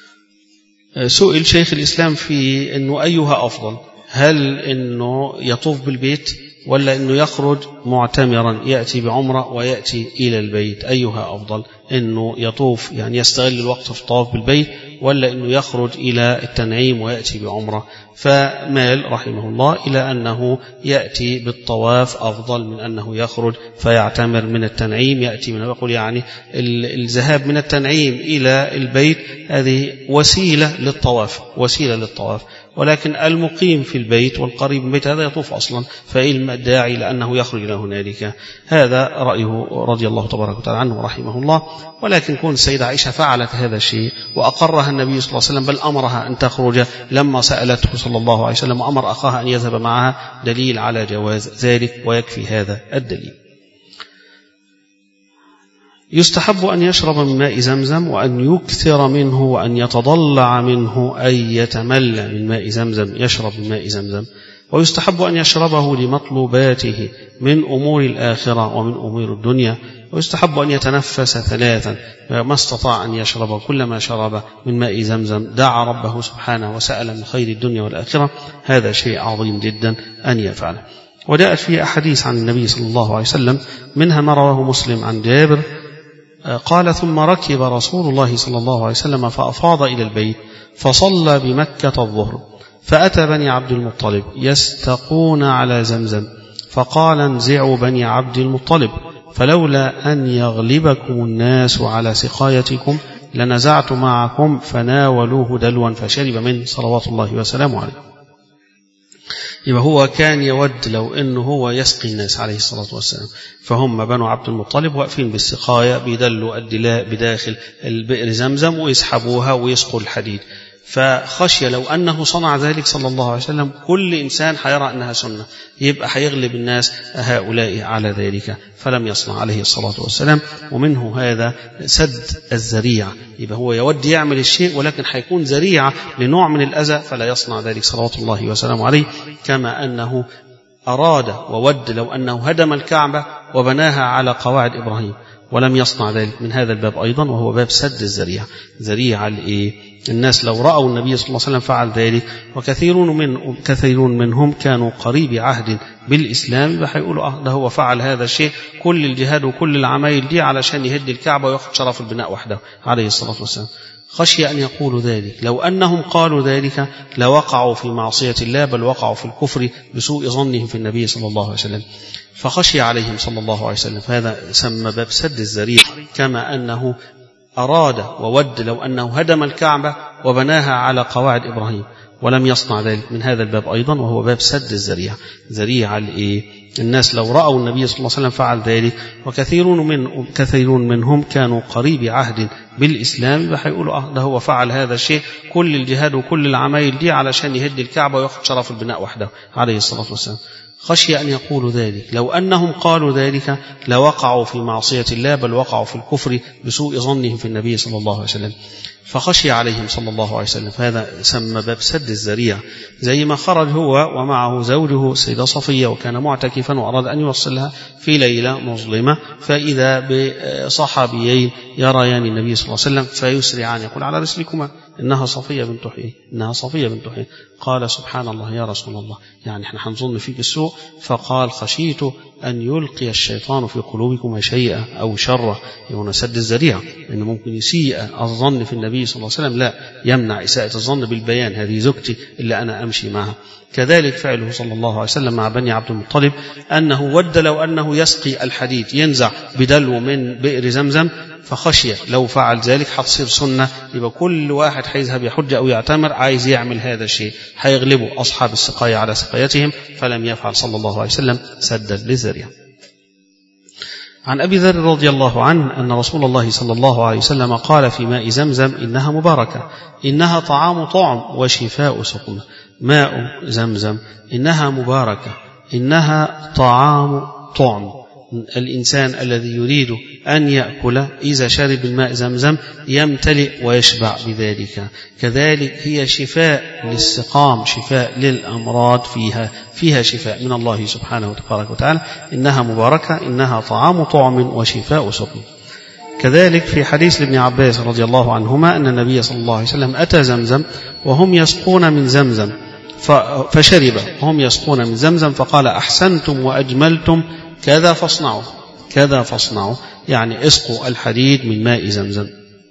سئل شيخ الإسلام في إنه أيها أفضل، هل إنه يطوف بالبيت ولا إنه يخرج معتمرا يأتي بعمرة ويأتي إلى البيت؟ أيها أفضل، إنه يطوف يعني يستغل الوقت في الطواف بالبيت، ولا إنه يخرج إلى التنعيم ويأتي بعمرة؟ فمال رحمه الله إلى أنه يأتي بالطواف أفضل من أنه يخرج فيعتمر من التنعيم، يأتي من يقول يعني الذهاب من التنعيم إلى البيت هذه وسيلة للطواف، ولكن المقيم في البيت والقريب من البيت هذا يطوف أصلا، فإن الداعي لأنه يخرج إلى هنالك. هذا رأيه رضي الله تبارك وتعالى عنه ورحمه الله. ولكن كون السيدة عائشة فعلت هذا الشيء وأقرها النبي صلى الله عليه وسلم، بل أمرها أن تخرج لما سألته صلى الله عليه وسلم، وأمر أخاها أن يذهب معها، دليل على جواز ذلك، ويكفي هذا الدليل. يستحب أن يشرب من ماء زمزم وأن يكثر منه وأن يتضلع منه، أي يتملى من ماء زمزم، يشرب من ماء زمزم. ويستحب أن يشربه لمطلوباته من أمور الآخرة ومن أمور الدنيا. ويستحب أن يتنفس 3 ما استطاع أن يشرب، كلما شرب من ماء زمزم دعا ربه سبحانه وسأل من خير الدنيا والآخرة. هذا شيء عظيم جدا أن يفعله. وجاءت فيه أحاديث عن النبي صلى الله عليه وسلم، منها ما رواه مسلم عن جابر قال: ثم ركب رسول الله صلى الله عليه وسلم فأفاض إلى البيت فصلى بمكة الظهر، فأتى بني عبد المطلب يستقون على زمزم، فقال: انزعوا بني عبد المطلب، فلولا أن يغلبكم الناس على سقايتكم لنزعت معكم، فناولوه دلوا فشرب منه صلوات الله وسلامه عليه. يبقى هو كان يود لو أنه هو يسقي الناس عليه الصلاة والسلام، فهم بنو عبد المطلب واقفين بالسقاية بيدلوا الدلاء بداخل البئر زمزم ويسحبوها ويسقوا الحديد، فخشي لو أنه صنع ذلك صلى الله عليه وسلم كل إنسان حيرى أنها سنة، يبقى حيغلب الناس هؤلاء على ذلك، فلم يصنع عليه الصلاة والسلام. ومنه هذا سد الذريعة، يبقى هو يود يعمل الشيء ولكن حيكون ذريعة لنوع من الأذى، فلا يصنع ذلك صلوات الله وسلامه عليه. كما أنه أراد وود لو أنه هدم الكعبة وبناها على قواعد إبراهيم، ولم يصنع ذلك، من هذا الباب أيضا، وهو باب سد الذريعة. ذريعة الناس لو رأوا النبي صلى الله عليه وسلم فعل ذلك، وكثيرون منهم كانوا قريب عهد بالإسلام، فهيقولوا ده هو فعل هذا الشيء، كل الجهاد وكل العمايل دي علشان يهد الكعبة ويأخذ شرف البناء وحده عليه الصلاة والسلام. خشي أن يقولوا ذلك، لو أنهم قالوا ذلك لوقعوا في معصية الله، بل وقعوا في الكفر بسوء ظنهم في النبي صلى الله عليه وسلم، فخشي عليهم صلى الله عليه وسلم. فهذا سمى باب سد الذريعة. كما أنه أراد وود لو أنه هدم الكعبة وبناها على قواعد إبراهيم، ولم يصنع ذلك، من هذا الباب أيضا، وهو باب سد الذريعة. ذريعة الناس لو رأوا النبي صلى الله عليه وسلم فعل ذلك، وكثيرون منهم كانوا قريب عهد بالإسلام، فهيقولوا ده هو فعل هذا الشيء، كل الجهاد وكل العمايل دي علشان يهد الكعبة ويأخذ شرف البناء وحده عليه الصلاة والسلام. خشي أن يقولوا ذلك، لو أنهم قالوا ذلك لوقعوا في معصية الله، بل وقعوا في الكفر بسوء ظنهم في النبي صلى الله عليه وسلم، فخشي عليهم صلى الله عليه وسلم. فهذا سمى باب سد الذريعة. زي ما خرج هو ومعه زوجه السيدة صفية، وكان معتكفا وأراد أن يوصلها في ليلة مظلمة، فإذا بصحابيين يريان النبي صلى الله عليه وسلم فيسرعان، يقول: على رسلكما، إنها صفية بنت حيي، إنها صفية بنت حيي. قال: سبحان الله يا رسول الله، يعني احنا هنظن فيك السوء. فقال: خشيت أن يلقي الشيطان في قلوبكم شيئا أو شرا، يكون سد الذريعة، إنه ممكن يسيء الظن في النبي صلى الله عليه وسلم، لا يمنع إساءة الظن بالبيان، هذه زوجتي اللي أنا أمشي معها. كذلك فعله صلى الله عليه وسلم مع بني عبد المطلب، أنه ود لو أنه يسقي الحديد، ينزع بدلو من بئر زمزم، فخشي لو فعل ذلك حتصير سنة، يبقى كل واحد هيذهب يحج أو يعتمر عايز يعمل هذا الشيء، هيغلبوا أصحاب السقاية على سقايتهم، فلم يفعل صلى الله عليه وسلم سدا للذريعة. عن أبي ذر رضي الله عنه أن رسول الله صلى الله عليه وسلم قال في ماء زمزم: إنها مباركة، إنها طعام طعم وشفاء سقم. ماء زمزم إنها مباركة، إنها طعام طعم. الإنسان الذي يريد أن يأكل إذا شرب الماء زمزم يمتلئ ويشبع بذلك. كذلك هي شفاء للسقام، شفاء للأمراض، فيها شفاء من الله سبحانه وتبارك وتعالى. إنها مباركة، إنها طعام طعم وشفاء سقم. كذلك في حديث ابن عباس رضي الله عنهما أن النبي صلى الله عليه وسلم أتى زمزم وهم يسقون من زمزم، فشرب وهم يسقون من زمزم، فقال: أحسنتم وأجملتم، كذا فاصنعوا، كذا فاصنعوا، يعني اسقوا الحديد من ماء زمزم.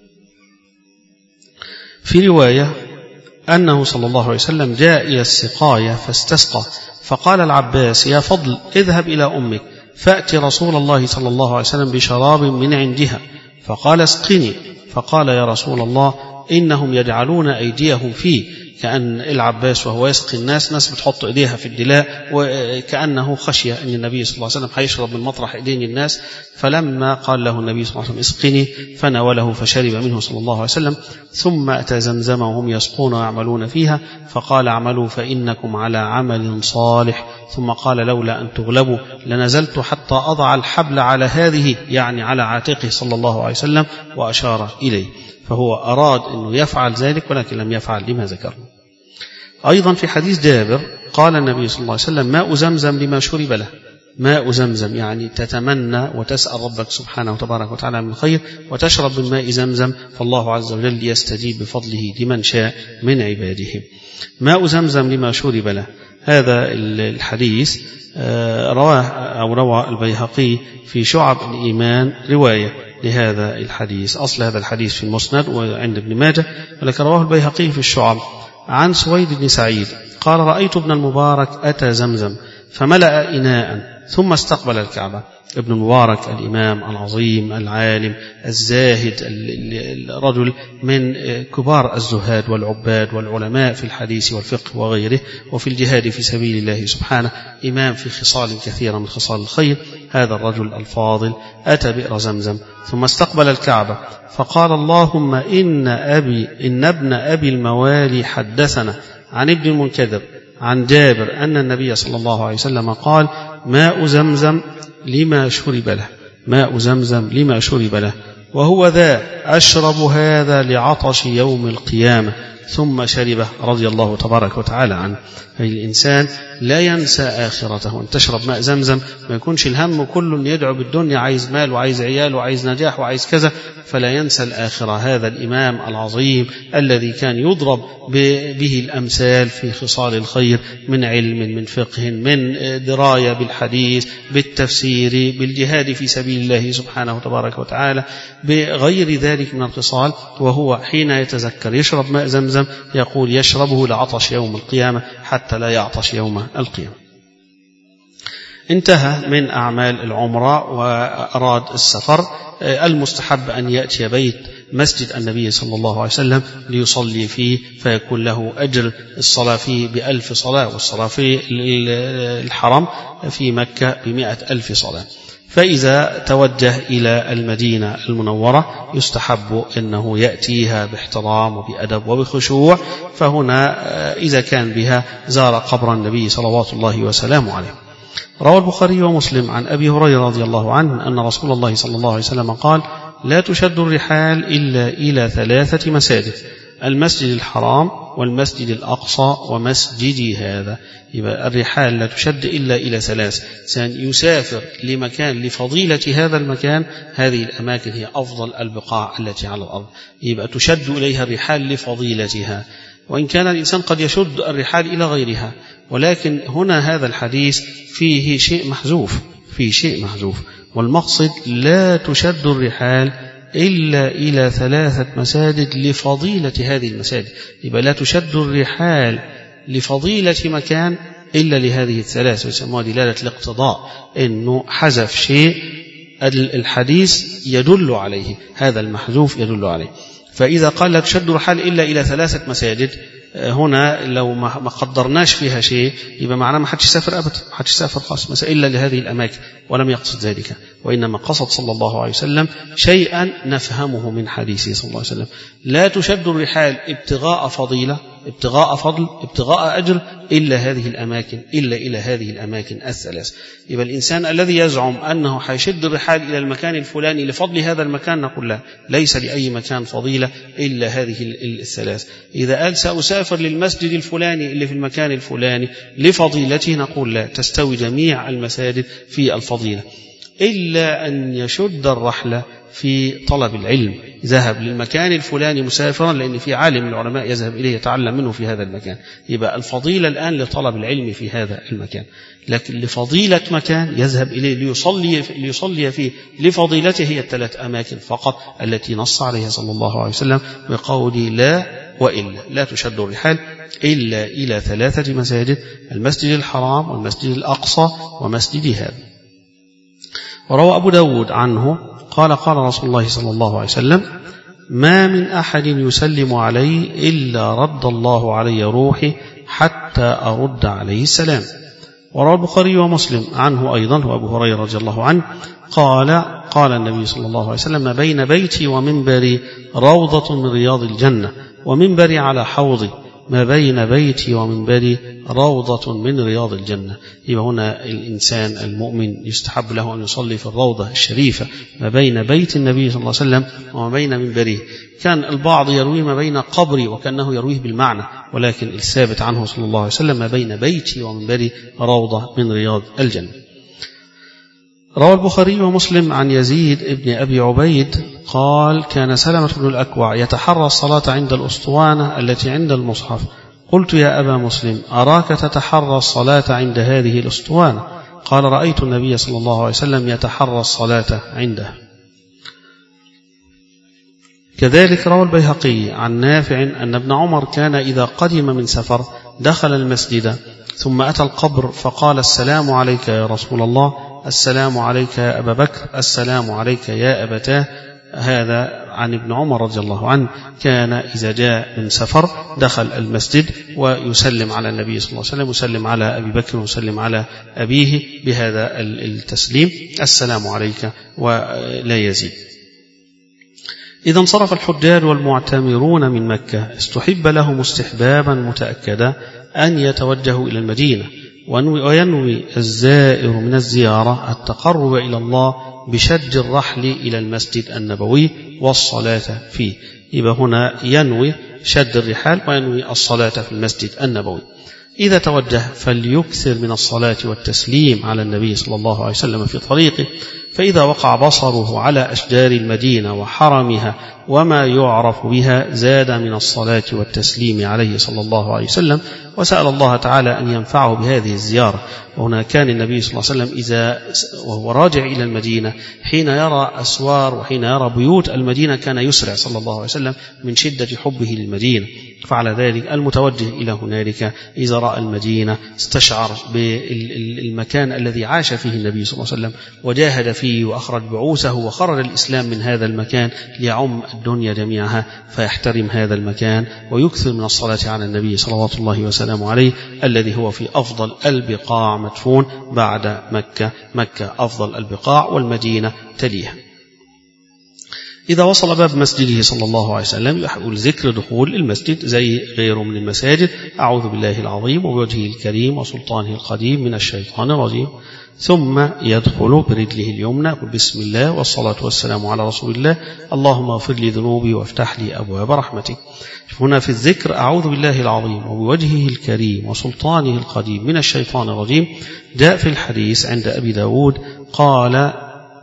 في رواية أنه صلى الله عليه وسلم جاء إلى السقاية فاستسقى، فقال العباس: يا فضل اذهب إلى أمك فأتي رسول الله صلى الله عليه وسلم بشراب من عندها، فقال: اسقني. فقال: يا رسول الله، إنهم يجعلون أيديهم فيه كأن العباس وهو يسقي الناس ناس بتحط إيديها في الدلاء، وكأنه خشية أن النبي صلى الله عليه وسلم هيشرب من مطرح إيدين الناس، فلما قال له النبي صلى الله عليه وسلم اسقني فناوله فشرب منه صلى الله عليه وسلم. ثم أتى زمزم وهم يسقون ويعملون فيها فقال اعملوا فإنكم على عمل صالح. ثم قال لولا أن تغلبوا لنزلت حتى أضع الحبل على هذه، يعني على عاتقه صلى الله عليه وسلم، وأشار إليه. فهو أراد أنه يفعل ذلك ولكن لم يفعل لما ذكرنا. أيضا في حديث جابر قال النبي صلى الله عليه وسلم ماء زمزم لما شرب له. ماء زمزم يعني تتمنى وتسأل ربك سبحانه وتبارك وتعالى من الخير وتشرب من ماء زمزم، فالله عز وجل يستجيب بفضله لمن شاء من عباده. ماء زمزم لما شرب له. هذا الحديث روى البيهقي في شعب الإيمان رواية لهذا الحديث. أصل هذا الحديث في المسند وعند ابن ماجه، ولكن رواه البيهقي في الشعب عن سويد بن سعيد قال رأيت ابن المبارك أتى زمزم فملأ إناء ثم استقبل الكعبة. ابن المبارك الإمام العظيم العالم الزاهد، الرجل من كبار الزهاد والعباد والعلماء في الحديث والفقه وغيره، وفي الجهاد في سبيل الله سبحانه، إمام في خصال كثيرة من خصال الخير. هذا الرجل الفاضل أتى بئر زمزم ثم استقبل الكعبة فقال اللهم إن ابن أبي الموالي حدثنا عن ابن المنكدر عن جابر أن النبي صلى الله عليه وسلم قال ماء زمزم لما شرب له. ماء زمزم لما شرب له وهو ذا أشرب هذا لعطش يوم القيامة. ثم شربه رضي الله تبارك وتعالى عنه. الإنسان لا ينسى آخرته. أن تشرب ماء زمزم ما يكونش الهم كله يدعو بالدنيا، عايز مال وعايز عيال وعايز نجاح وعايز كذا، فلا ينسى الآخرة. هذا الإمام العظيم الذي كان يضرب به الأمثال في خصال الخير من علم، من فقه، من دراية بالحديث، بالتفسير، بالجهاد في سبيل الله سبحانه وتبارك وتعالى، بغير ذلك من الخصال، وهو حين يتذكر يشرب ماء زمزم يقول يشربه لعطش يوم القيامة حتى لا يعطش يوم القيامة. انتهى من أعمال العمرة وأراد السفر. المستحب أن يأتي بيت مسجد النبي صلى الله عليه وسلم ليصلي فيه، فيكون له أجر الصلاة فيه ب1000 صلاة، والصلاة في الحرم في مكة ب100,000 صلاة. فإذا توجه إلى المدينة المنورة يستحب أنه يأتيها باحترام وبأدب وبخشوع، فهنا إذا كان بها زار قبر النبي صلوات الله وسلامه عليه. روى البخاري ومسلم عن أبي هريرة رضي الله عنه أن رسول الله صلى الله عليه وسلم قال لا تشد الرحال إلا إلى 3 مساجد: المسجد الحرام والمسجد الأقصى ومسجدي هذا. يبقى الرحال لا تشد إلا إلى 3. يسافر لمكان لفضيلة هذا المكان، هذه الأماكن هي أفضل البقاع التي على الأرض، يبقى تشد إليها الرحال لفضيلتها، وإن كان الإنسان قد يشد الرحال إلى غيرها. ولكن هنا هذا الحديث فيه شيء محذوف، والمقصد لا تشد الرحال إلا إلى 3 مساجد لفضيلة هذه المساجد. يبقى لا تشد الرحال لفضيلة مكان إلا لهذه 3، ويسموها دلالة الاقتضاء، إنه حذف شيء الحديث يدل عليه، هذا المحذوف يدل عليه. فإذا قال لا تشد الرحال إلا إلى 3 مساجد، هنا لو ما قدرناش فيها شيء يبقى معناه ما حدش يسافر أبدا، ما حدش يسافر خاص إلا لهذه الأماكن، ولم يقصد ذلك، وإنما قصد صلى الله عليه وسلم شيئا نفهمه من حديثه صلى الله عليه وسلم: لا تشد الرحال ابتغاء فضيلة، ابتغاء فضل، ابتغاء أجر، إلا هذه الأماكن، إلا إلى هذه الأماكن 3. يبقى الإنسان الذي يزعم أنه حيشد الرحال إلى المكان الفلاني لفضل هذا المكان، نقول له ليس لأي مكان فضيلة إلا هذه 3. إذا قال سأسافر للمسجد الفلاني اللي في المكان الفلاني لفضيلته، نقول لا، تستوي جميع المساجد في الفضيلة، إلا أن يشد الرحلة في طلب العلم، ذهب للمكان الفلاني مسافرا لأن في عالم من العلماء يذهب إليه يتعلم منه في هذا المكان، يبقى الفضيلة الآن لطلب العلم في هذا المكان. لكن لفضيلة مكان يذهب إليه ليصلي فيه لفضيلته هي 3 أماكن فقط التي نص عليها صلى الله عليه وسلم بقول لا وإلا، لا تشد الرحال إلا إلى 3 مساجد: المسجد الحرام والمسجد الأقصى ومسجد هذا. وروى أبو داود عنه قال قال رسول الله صلى الله عليه وسلم: ما من أحد يسلم علي إلا رد الله علي روحي حتى أرد عليه السلام. وروى البخاري ومسلم عنه أيضا وأبو هريرة رضي الله عنه قال النبي صلى الله عليه وسلم: ما بين بيتي ومنبري روضة من رياض الجنة ومنبري على حوضي، ما بين بيتي ومنبري روضة من رياض الجنة. يبقى هنا الإنسان المؤمن يستحب له أن يصلي في الروضة الشريفة ما بين بيت النبي صلى الله عليه وسلم وما بين منبره. كان البعض يروي ما بين قبري وكأنه يرويه بالمعنى، ولكن الثابت عنه صلى الله عليه وسلم ما بين بيتي ومنبري روضة من رياض الجنة. روى البخاري ومسلم عن يزيد ابن أبي عبيد قال: كان سلمة بن الأكوع يتحرى الصلاة عند الأسطوانة التي عند المصحف. قلت: يا أبا مسلم، أراك تتحرى الصلاة عند هذه الأسطوانة؟ قال: رأيت النبي صلى الله عليه وسلم يتحرى الصلاة عنده. كذلك روى البيهقي عن نافع أن ابن عمر كان إذا قدم من سفر دخل المسجد ثم أتى القبر فقال: السلام عليك يا رسول الله، السلام عليك يا أبا بكر، السلام عليك يا أبتاه. هذا عن ابن عمر رضي الله عنه، كان إذا جاء من سفر دخل المسجد ويسلم على النبي صلى الله عليه وسلم، يسلم على أبي بكر ويسلم على أبيه بهذا التسليم: السلام عليك، ولا يزيد. إذا انصرف الحجاج والمعتمرون من مكة استحب لهم استحبابا متأكدا أن يتوجهوا إلى المدينة، وينوي الزائر من الزيارة التقرب إلى الله بشد الرحل إلى المسجد النبوي والصلاة فيه. يبقى هنا ينوي شد الرحال وينوي الصلاة في المسجد النبوي. إذا توجه فليكثر من الصلاة والتسليم على النبي صلى الله عليه وسلم في طريقه، فإذا وقع بصره على أشجار المدينة وحرمها وما يعرف بها زاد من الصلاة والتسليم عليه صلى الله عليه وسلم، وسأل الله تعالى أن ينفعه بهذه الزيارة. وهنا كان النبي صلى الله عليه وسلم إذا وهو راجع إلى المدينة حين يرى أسوار وحين يرى بيوت المدينة كان يسرع صلى الله عليه وسلم من شدة حبه للمدينة. فعلى ذلك المتوجه إلى هنالك إذا رأى المدينة استشعر بالمكان الذي عاش فيه النبي صلى الله عليه وسلم وجاهد فيه وأخرج بعوثه وخرج الإسلام من هذا المكان ليعم الدنيا جميعها، فيحترم هذا المكان ويكثر من الصلاة على النبي صلوات الله وسلامه عليه الذي هو في أفضل البقاع مدفون بعد مكة. مكة أفضل البقاع والمدينة تليها. إذا وصل باب مسجده صلى الله عليه وسلم يحول ذكر دخول المسجد زي غيره من المساجد: أعوذ بالله العظيم وبوجهه الكريم وسلطانه القديم من الشيطان الرجيم. ثم يدخل برجله اليمنى بسم الله والصلاة والسلام على رسول الله، اللهم اغفر لي ذنوبي وافتح لي أبواب رحمتك. هنا في الذكر أعوذ بالله العظيم وبوجهه الكريم وسلطانه القديم من الشيطان الرجيم. جاء في الحديث عند أبي داود قال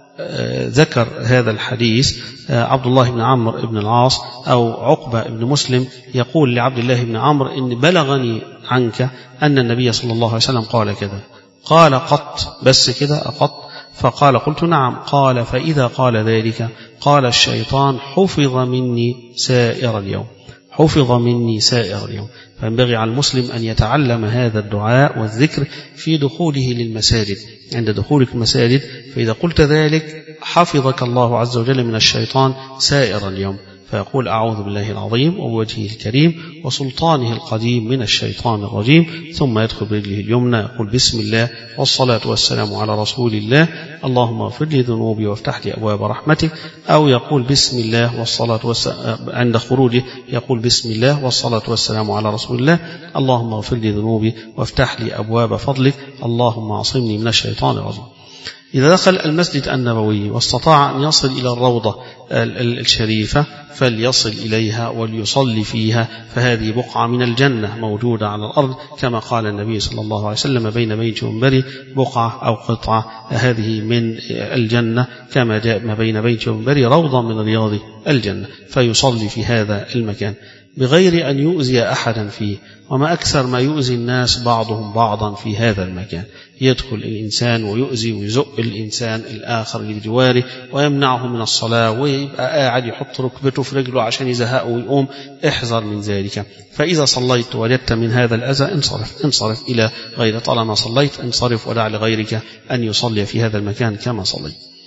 ذكر هذا الحديث عبد الله بن عمرو بن العاص أو عقبة بن مسلم يقول لعبد الله بن عمرو: إن بلغني عنك أن النبي صلى الله عليه وسلم قال كذا. قال: قط؟ بس كده أقط؟ فقال: قلت نعم. قال: فإذا قال ذلك قال الشيطان: حفظ مني سائر اليوم، حفظ مني سائر اليوم. فينبغي على المسلم أن يتعلم هذا الدعاء والذكر في دخوله للمساجد. عند دخولك المساجد فإذا قلت ذلك حفظك الله عز وجل من الشيطان سائر اليوم، فيقول: أعوذ بالله العظيم وبوجهه الكريم وسلطانه القديم من الشيطان الرجيم. ثم يدخل برجله اليمنى يقول: بسم الله والصلاة والسلام على رسول الله، اللهم اغفر لي ذنوبي وافتح لي أبواب رحمتك. أو يقول بسم الله والصلاة والسلام عند خروجه، يقول بسم الله والصلاة والسلام على رسول الله، اللهم اغفر لي ذنوبي وافتح لي أبواب فضلك، اللهم عصمني من الشيطان الرجيم. إذا دخل المسجد النبوي واستطاع أن يصل إلى الروضة الشريفة فليصل إليها وليصلي فيها، فهذه بقعة من الجنة موجودة على الأرض كما قال النبي صلى الله عليه وسلم: بين بيتي ومنبري بقعة أو قطعة، هذه من الجنة كما جاء ما بين بيتي ومنبري روضة من رياض الجنة، فيصلي في هذا المكان بغير أن يؤذي أحدا فيه. وما أكثر ما يؤذي الناس بعضهم بعضا في هذا المكان، يدخل الإنسان ويؤذي ويزق الإنسان الآخر لجواره ويمنعه من الصلاة ويبقى قاعد يحط ركبته في رجله عشان يزهقه ويقوم. احذر من ذلك. فإذا صليت وجدت من هذا الأذى انصرف إلى غير. طالما صليت انصرف ودع لغيرك أن يصلي في هذا المكان كما صليت.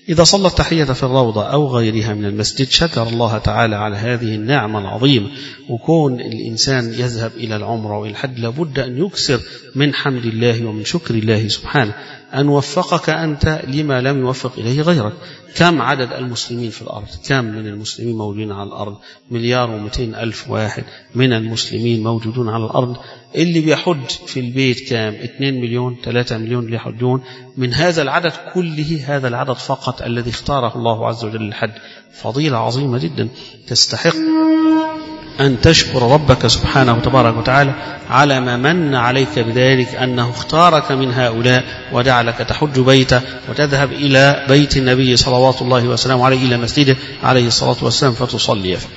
إذا صلى التحية في الروضة أو غيرها من المسجد شكر الله تعالى على هذه النعمة العظيمة. وكون الإنسان يذهب إلى العمرة وإلى الحج لابد أن يكثر من حمد الله ومن شكر الله سبحانه أن وفقك أنت لما لم يوفق إليه غيرك. كم عدد المسلمين في الأرض؟ كم من المسلمين موجودين على الأرض؟ 1,200,000 واحد من المسلمين موجودون على الأرض. اللي بيحج في البيت كام؟ 2 مليون 3 مليون اللي يحجون. من هذا العدد كله هذا العدد فقط الذي اختاره الله عز وجل للحج. فضيلة عظيمة جدا تستحق أن تشكر ربك سبحانه وتبارك وتعالى على ما من عليك بذلك، أنه اختارك من هؤلاء وجعلك تحج بيته وتذهب إلى بيت النبي صلوات الله وسلامه عليه إلى مسجده عليه الصلاة والسلام فتصلي فيه.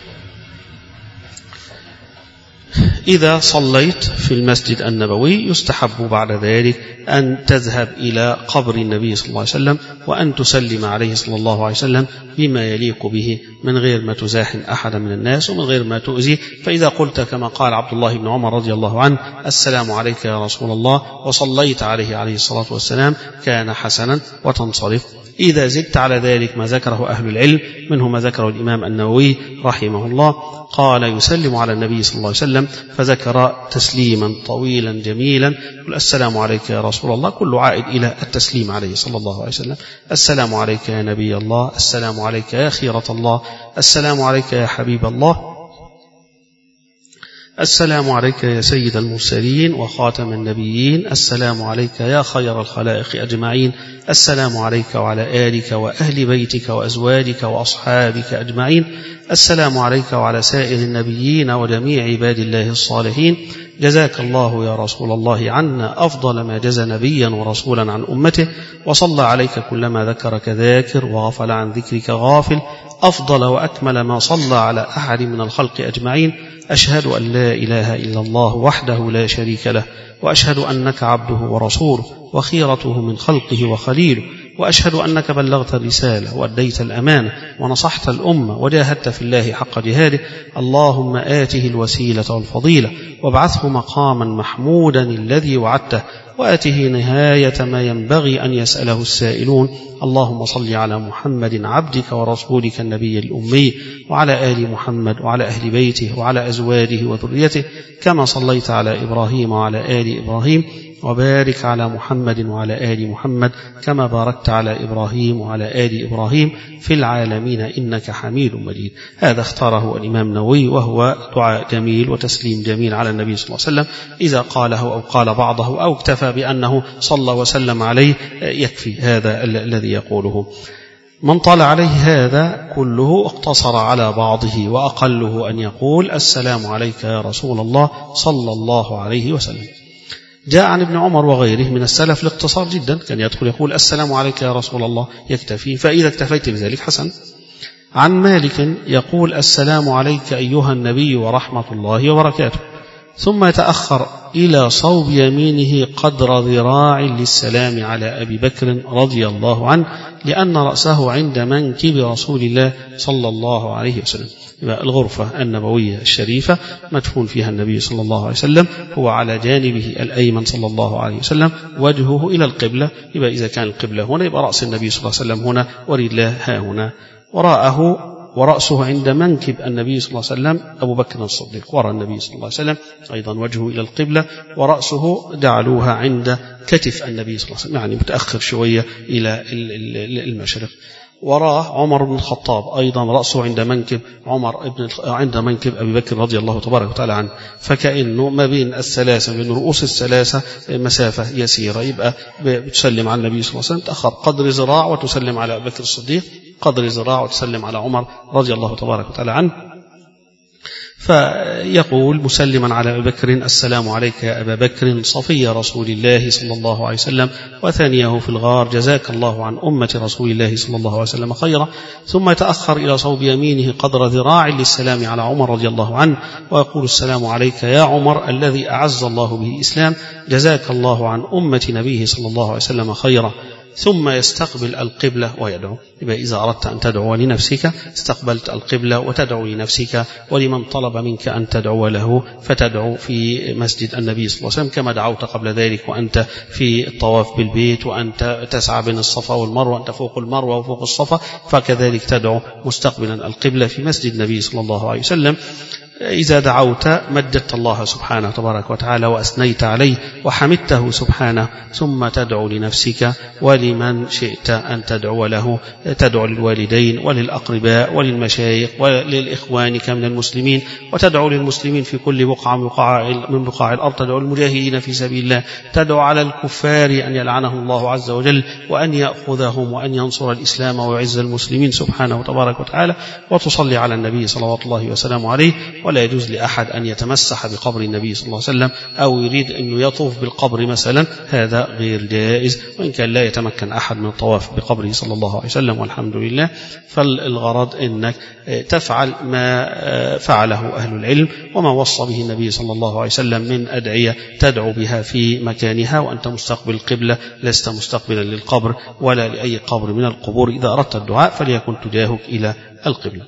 إذا صليت في المسجد النبوي يستحب بعد ذلك أن تذهب إلى قبر النبي صلى الله عليه وسلم وأن تسلم عليه صلى الله عليه وسلم بما يليق به من غير ما تزاحم أحد من الناس ومن غير ما تؤذي. فإذا قلت كما قال عبد الله بن عمر رضي الله عنه السلام عليك يا رسول الله وصليت عليه الصلاة والسلام كان حسنا وتنصرف. إذا زدت على ذلك ما ذكره أهل العلم منه ما ذكره الإمام النووي رحمه الله قال يسلم على النبي صلى الله عليه وسلم فذكر تسليما طويلا جميلا السلام عليك يا رسول الله كل عائد إلى التسليم عليه صلى الله عليه وسلم. السلام عليك يا نبي الله، السلام عليك يا خيرة الله، السلام عليك يا حبيب الله، السلام عليك يا سيد المرسلين وخاتم النبيين، السلام عليك يا خير الخلائق أجمعين، السلام عليك وعلى آلك وأهل بيتك وأزواجك وأصحابك أجمعين، السلام عليك وعلى سائر النبيين وجميع عباد الله الصالحين. جزاك الله يا رسول الله عنا أفضل ما جزى نبيا ورسولا عن أمته، وصلى عليك كلما ذكرك ذاكر وغفل عن ذكرك غافل، أفضل وأكمل ما صلى على أحد من الخلق أجمعين. أشهد أن لا إله إلا الله وحده لا شريك له، وأشهد أنك عبده ورسوله وخيرته من خلقه وخليله، وأشهد أنك بلغت الرسالة وأديت الأمانة ونصحت الأمة وجاهدت في الله حق جهاده. اللهم آته الوسيلة والفضيلة وابعثه مقاما محمودا الذي وعدته، وآته نهاية ما ينبغي أن يسأله السائلون. اللهم صل على محمد عبدك ورسولك النبي الأمي وعلى آل محمد وعلى أهل بيته وعلى أزواجه وذريته كما صليت على إبراهيم وعلى آل إبراهيم، وبارك على محمد وعلى آل محمد كما باركت على إبراهيم وعلى آل إبراهيم في العالمين إنك حميد مجيد. هذا اختاره الإمام النووي وهو دعاء جميل وتسليم جميل على النبي صلى الله عليه وسلم. إذا قاله أو قال بعضه أو اكتفى بأنه صلى وسلم عليه يكفي هذا الذي يقوله. من طال عليه هذا كله اقتصر على بعضه، وأقله أن يقول السلام عليك يا رسول الله صلى الله عليه وسلم. جاء عن ابن عمر وغيره من السلف الاقتصار جدا، كان يدخل يقول السلام عليك يا رسول الله يكتفي، فإذا اكتفيت بذلك حسن. عن مالك يقول السلام عليك أيها النبي ورحمة الله وبركاته، ثم يتأخر إلى صوب يمينه قدر ذراع للسلام على أبي بكر رضي الله عنه، لأن رأسه عند منكب رسول الله صلى الله عليه وسلم. الغرفة النبوية الشريفة مدفون فيها النبي صلى الله عليه وسلم، هو على جانبه الأيمن صلى الله عليه وسلم، وجهه إلى القبلة. يبقى إذا كان القبلة هنا يبقى رأس النبي صلى الله عليه وسلم هنا ورجله ها هنا، وراءه ورأسه عند منكب النبي صلى الله عليه وسلم أبو بكر الصديق وراء النبي صلى الله عليه وسلم، أيضا وجهه إلى القبلة، ورأسه جعلوها عند كتف النبي صلى الله عليه وسلم، يعني متأخر شوية إلى المشرق. وراه عمر بن الخطاب أيضا رأسه عند منكب عند منكب أبي بكر رضي الله تبارك وتعالى عنه، فكأنه ما بين الثلاثة بين رؤوس الثلاثة مسافة يسيرة. يبقى بتسلم على النبي صلى الله عليه وسلم تأخر قدر ذراع وتسلم على أبي بكر الصديق قدر ذراع وتسلم على عمر رضي الله تبارك وتعالى عنه. فيقول مسلما على أبي بكر السلام عليك يا أبا بكر صفي رسول الله صلى الله عليه وسلم وثانيه في الغار، جزاك الله عن أمة رسول الله صلى الله عليه وسلم خيرا. ثم يتأخر إلى صوب يمينه قدر ذراع للسلام على عمر رضي الله عنه، ويقول السلام عليك يا عمر الذي أعز الله به الإسلام، جزاك الله عن أمة نبيه صلى الله عليه وسلم خيرا. ثم يستقبل القبلة ويدعو. يبقى إذا أردت أن تدعو لنفسك استقبلت القبلة وتدعو لنفسك ولمن طلب منك أن تدعو له فتدعو في مسجد النبي صلى الله عليه وسلم كما دعوت قبل ذلك وأنت في الطواف بالبيت وأنت تسعى بين الصفا والمروة وأنت فوق المروة وفوق الصفا، فكذلك تدعو مستقبلا القبلة في مسجد النبي صلى الله عليه وسلم. إذا دعوت مجدت الله سبحانه تبارك وتعالى وأثنيت عليه وحمدته سبحانه، ثم تدعو لنفسك ولمن شئت أن تدعو له، تدعو للوالدين وللأقرباء وللمشايخ وللإخوانك من المسلمين، وتدعو للمسلمين في كل بقعة من بقاع الأرض، تدعو المجاهدين في سبيل الله، تدعو على الكفار أن يلعنهم الله عز وجل وأن يأخذهم وأن ينصر الإسلام ويعز المسلمين سبحانه تبارك وتعالى، وتصلي على النبي صلوات الله وسلامه عليه. ولا يجوز لأحد أن يتمسح بقبر النبي صلى الله عليه وسلم أو يريد أن يطوف بالقبر مثلا، هذا غير جائز، وإن كان لا يتمكن أحد من الطواف بقبره صلى الله عليه وسلم والحمد لله. فالغرض أنك تفعل ما فعله أهل العلم وما وصى به النبي صلى الله عليه وسلم من أدعية تدعو بها في مكانها، وأنت مستقبل القبلة لست مستقبلا للقبر ولا لأي قبر من القبور. إذا أردت الدعاء فليكن تجاهك إلى القبلة.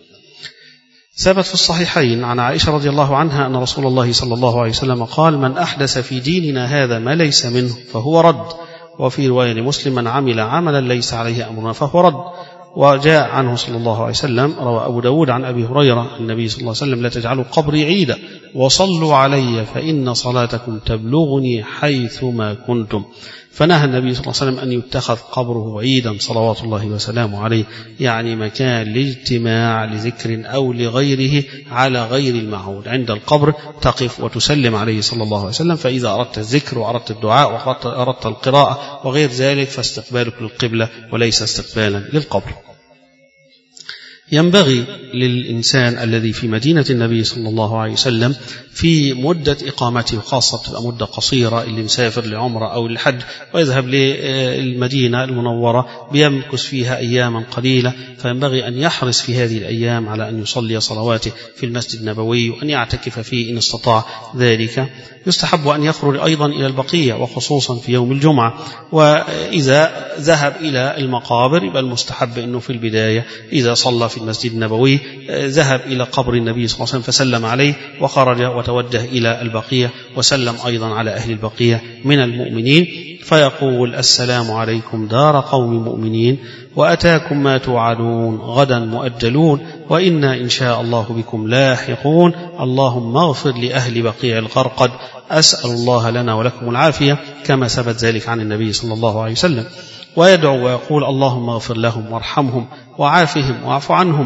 ثبت في الصحيحين عن عائشة رضي الله عنها أن رسول الله صلى الله عليه وسلم قال: من أحدث في ديننا هذا ما ليس منه فهو رد. وفي رواية لمسلم: من عمل عملا ليس عليه أمرنا فهو رد. وجاء عنه صلى الله عليه وسلم روى أبو داود عن أبي هريرة النبي صلى الله عليه وسلم: لا تجعلوا قبري عيدا وصلوا علي فإن صلاتكم تبلغني حيثما كنتم. فنهى النبي صلى الله عليه وسلم أن يتخذ قبره عيدا صلوات الله وسلامه عليه، يعني مكان لاجتماع لذكر أو لغيره على غير المعهود. عند القبر تقف وتسلم عليه صلى الله عليه وسلم. فإذا أردت الذكر وأردت الدعاء وأردت القراءة وغير ذلك فاستقبالك للقبلة وليس استقبالا للقبر. ينبغي للإنسان الذي في مدينة النبي صلى الله عليه وسلم في مدة إقامته، وخاصة تبقى مدة قصيرة، اللي مسافر لعمرة أو للحج ويذهب للمدينة المنورة بيمكث فيها أياما قليلة، فينبغي أن يحرص في هذه الأيام على أن يصلي صلواته في المسجد النبوي وأن يعتكف فيه إن استطاع ذلك. يستحب أن يخرج أيضا إلى البقية وخصوصا في يوم الجمعة. وإذا ذهب إلى المقابر يبقى المستحب أنه في البداية إذا صلى في المسجد النبوي ذهب إلى قبر النبي صلى الله عليه وسلم فسلم عليه وخرج وتوجه إلى البقية وسلم أيضا على أهل البقية من المؤمنين، فيقول: السلام عليكم دار قوم مؤمنين وأتاكم ما توعدون غدا مؤجلون وإنا إن شاء الله بكم لاحقون، اللهم اغفر لأهل بقيع الغرقد، أسأل الله لنا ولكم العافية، كما ثبت ذلك عن النبي صلى الله عليه وسلم. ويدعو ويقول: اللهم اغفر لهم وارحمهم وعافهم واعف عنهم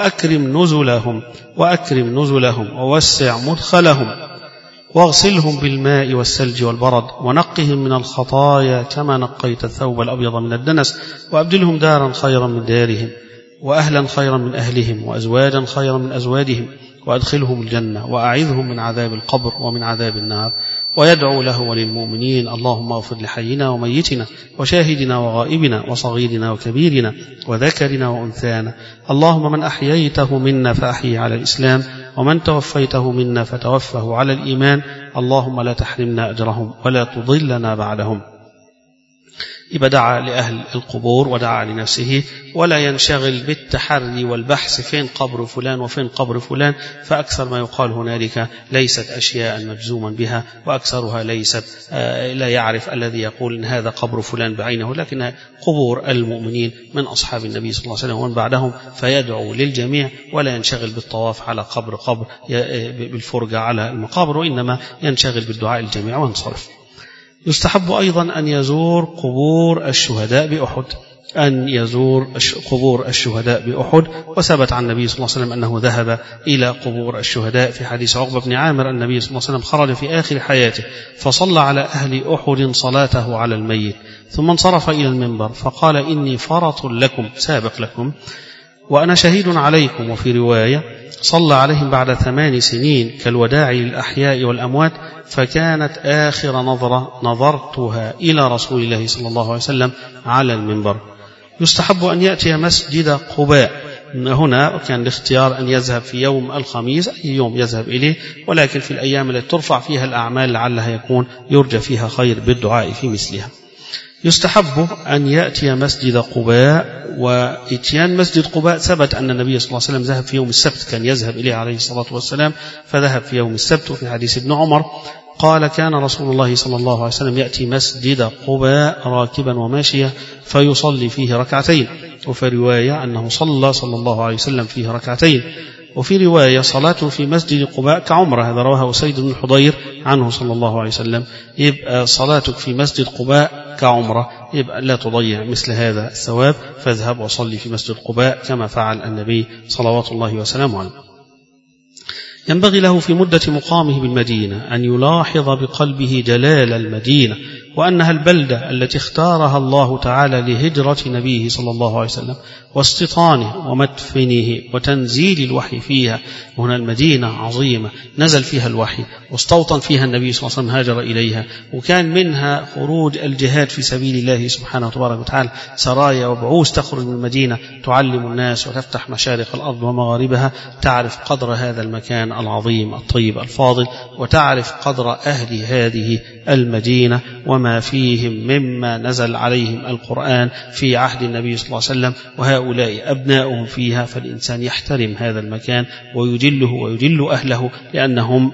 وأكرم نزلهم ووسع مدخلهم واغسلهم بالماء والثلج والبرد ونقهم من الخطايا كما نقيت الثوب الأبيض من الدنس، وأبدلهم دارا خيرا من دارهم وأهلا خيرا من أهلهم وأزواجا خيرا من أزواجهم وأدخلهم الجنة وأعذهم من عذاب القبر ومن عذاب النار. ويدعو له وللمؤمنين: اللهم اغفر لحينا وميتنا وشاهدنا وغائبنا وصغيرنا وكبيرنا وذكرنا وأنثانا، اللهم من أحييته منا فأحيي على الإسلام ومن توفيته منا فتوفه على الإيمان، اللهم لا تحرمنا أجرهم ولا تضلنا بعدهم. يبقى دعا لأهل القبور ودعا لنفسه، ولا ينشغل بالتحري والبحث فين قبر فلان وفين قبر فلان، فأكثر ما يقال هنالك ليست أشياء مجزوما بها، وأكثرها ليست لا يعرف الذي يقول إن هذا قبر فلان بعينه، لكن قبور المؤمنين من أصحاب النبي صلى الله عليه وسلم ومن بعدهم، فيدعو للجميع ولا ينشغل بالطواف على قبر بالفرجة على المقابر، وإنما ينشغل بالدعاء الجميع وانصرف. يستحب أيضا أن يزور قبور الشهداء بأحد، وثبت عن النبي صلى الله عليه وسلم أنه ذهب إلى قبور الشهداء في حديث عقبة بن عامر. النبي صلى الله عليه وسلم خرج في آخر حياته فصلى على أهل أحد صلاته على الميت، ثم انصرف إلى المنبر فقال: إني فرط لكم سابق لكم وأنا شهيد عليكم. وفي رواية: صلى عليهم بعد 8 سنين كالوداع للأحياء والأموات، فكانت آخر نظرة نظرتها إلى رسول الله صلى الله عليه وسلم على المنبر. يستحب أن يأتي مسجد قباء. هنا كان الاختيار أن يذهب في يوم الخميس، أي يوم يذهب إليه، ولكن في الأيام التي ترفع فيها الأعمال لعلها يكون يرجى فيها خير بالدعاء في مثلها. يستحب أن يأتي مسجد قباء. وإتيان مسجد قباء ثبت أن النبي صلى الله عليه وسلم ذهب في يوم السبت، كان يذهب إليه عليه الصلاة والسلام، فذهب في يوم السبت. وفي حديث ابن عمر قال كان رسول الله صلى الله عليه وسلم يأتي مسجد قباء راكبا وماشيا فيصلي فيه ركعتين. وفي رواية أنه صلى الله عليه وسلم فيه ركعتين. وفي رواية صلاة في مسجد قباء كعمرة، هذا رواه أسيد بن حضير عنه صلى الله عليه وسلم. يبقى صلاتك في مسجد قباء كعمرة، يبقى لا تضيع مثل هذا الثواب، فاذهب وصلي في مسجد قباء كما فعل النبي صلوات الله وسلامه عليه. ينبغي له في مدة مقامه بالمدينة أن يلاحظ بقلبه جلال المدينة، وأنها البلدة التي اختارها الله تعالى لهجرة نبيه صلى الله عليه وسلم واستيطانه ومدفنه وتنزيل الوحي فيها. هنا المدينة عظيمة نزل فيها الوحي واستوطن فيها النبي صلى الله عليه وسلم، هاجر إليها، وكان منها خروج الجهاد في سبيل الله سبحانه وتبارك وتعالى، سرايا وبعوث تخرج من المدينة تعلم الناس وتفتح مشارق الأرض ومغاربها. تعرف قدر هذا المكان العظيم الطيب الفاضل، وتعرف قدر أهل هذه المدينة وما فيهم مما نزل عليهم القرآن في عهد النبي صلى الله عليه وسلم، وهؤلاء أبناؤهم فيها. فالإنسان يحترم هذا المكان ويجله ويجل أهله، لأنهم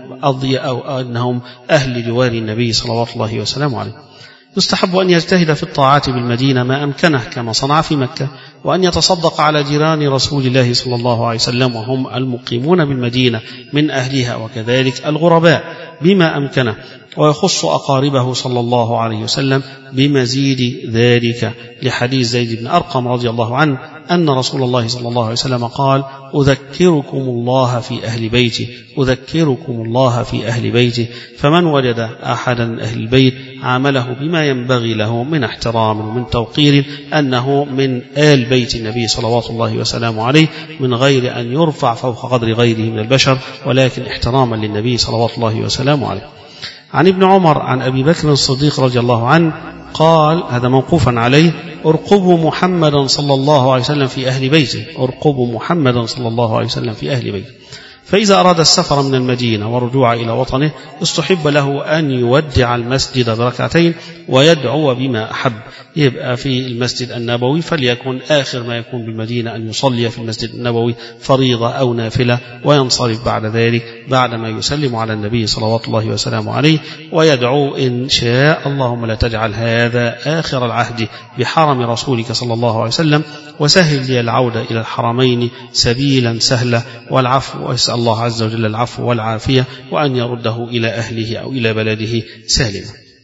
أنهم أهل جوار النبي صلى الله وسلم عليه. يستحب أن يجتهد في الطاعات بالمدينة ما أمكنه كما صنع في مكة، وأن يتصدق على جيران رسول الله صلى الله عليه وسلم وهم المقيمون بالمدينة من أهلها، وكذلك الغرباء بما أمكنه، ويخص أقاربه صلى الله عليه وسلم بمزيد ذلك، لحديث زيد بن أرقم رضي الله عنه أن رسول الله صلى الله عليه وسلم قال أذكركم الله في أهل بيتي، أذكركم الله في أهل بيتي، فمن وجد أحدا من أهل البيت عامله بما ينبغي له من احترام ومن توقير، أنه من آل بيت النبي صلوات الله وسلامه عليه، من غير أن يرفع فوق قدر غيره من البشر، ولكن احتراما للنبي صلوات الله وسلامه عليه. عن ابن عمر عن أبي بكر الصديق رضي الله عنه قال، هذا موقوفا عليه: ارقبوا محمدا صلى الله عليه وسلم في أهل بيته، ارقبوا محمدا صلى الله عليه وسلم في أهل بيته. فإذا أراد السفر من المدينة والرجوع إلى وطنه استحب له أن يودع المسجد بركعتين ويدعو بما أحب. يبقى في المسجد النبوي فليكن آخر ما يكون بالمدينة أن يصلي في المسجد النبوي فريضة أو نافلة، وينصرف بعد ذلك بعدما يسلم على النبي صلوات الله وسلامه عليه، ويدعو إن شاء: اللهم لا تجعل هذا آخر العهد بحرم رسولك صلى الله عليه وسلم، وسهل لي العودة إلى الحرمين سبيلا سهلا، والعفو، واسأل الله عز وجل العفو والعافية، وأن يرده إلى أهله أو إلى بلده سالما.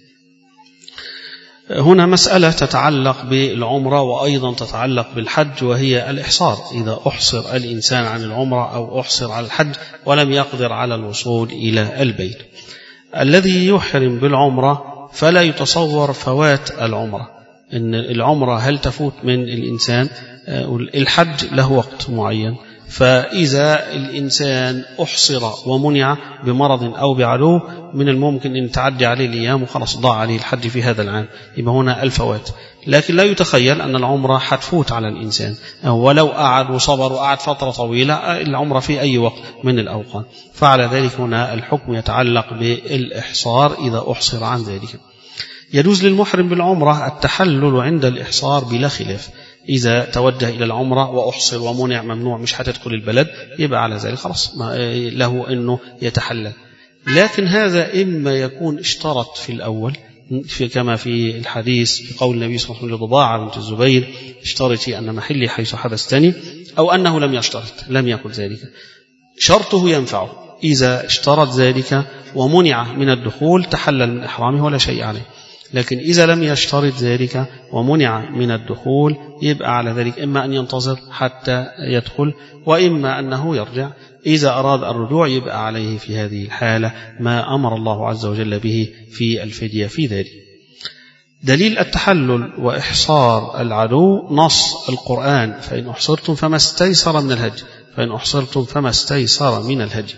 هنا مسألة تتعلق بالعمرة وأيضا تتعلق بالحج، وهي الإحصار. إذا أحصر الإنسان عن العمرة أو أحصر على الحج ولم يقدر على الوصول إلى البيت، الذي يحرم بالعمرة فلا يتصور فوات العمرة، إن العمرة هل تفوت من الإنسان؟ الحج له وقت معين، فإذا الإنسان أحصر ومنع بمرض أو بعدو من الممكن أن تعدي عليه الأيام وخلاص ضاع عليه الحج في هذا العام، يبقى هنا الفوات. لكن لا يتخيل أن العمرة حتفوت على الإنسان، ولو قعد وصبر وقعد فترة طويلة العمرة في أي وقت من الأوقات. فعلى ذلك هنا الحكم يتعلق بالإحصار إذا أحصر عن ذلك. يجوز للمحرم بالعمرة التحلل عند الإحصار بلا خلاف. إذا توجه إلى العمرة وأحصر ومنع ممنوع مش هتدخل البلد، يبقى على ذلك خلاص له أنه يتحلل. لكن هذا إما يكون اشترط في الأول، كما في الحديث بقول النبي صلى الله عليه وسلم لضباعة بنت الزبير: اشترطي أن محلي حيث حبستني، أو أنه لم يشترط، لم يقل ذلك. شرطه ينفعه إذا اشترط ذلك ومنع من الدخول تحلل من إحرامه ولا شيء عليه. لكن إذا لم يشترط ذلك ومنع من الدخول يبقى على ذلك إما أن ينتظر حتى يدخل، وإما أنه يرجع. إذا أراد الرجوع يبقى عليه في هذه الحالة ما أمر الله عز وجل به في الفدية في ذلك. دليل التحلل وإحصار العدو نص القرآن: فإن أحصرتم فما استيسر من الهدي، فإن أحصرتم فما استيسر من الهدي.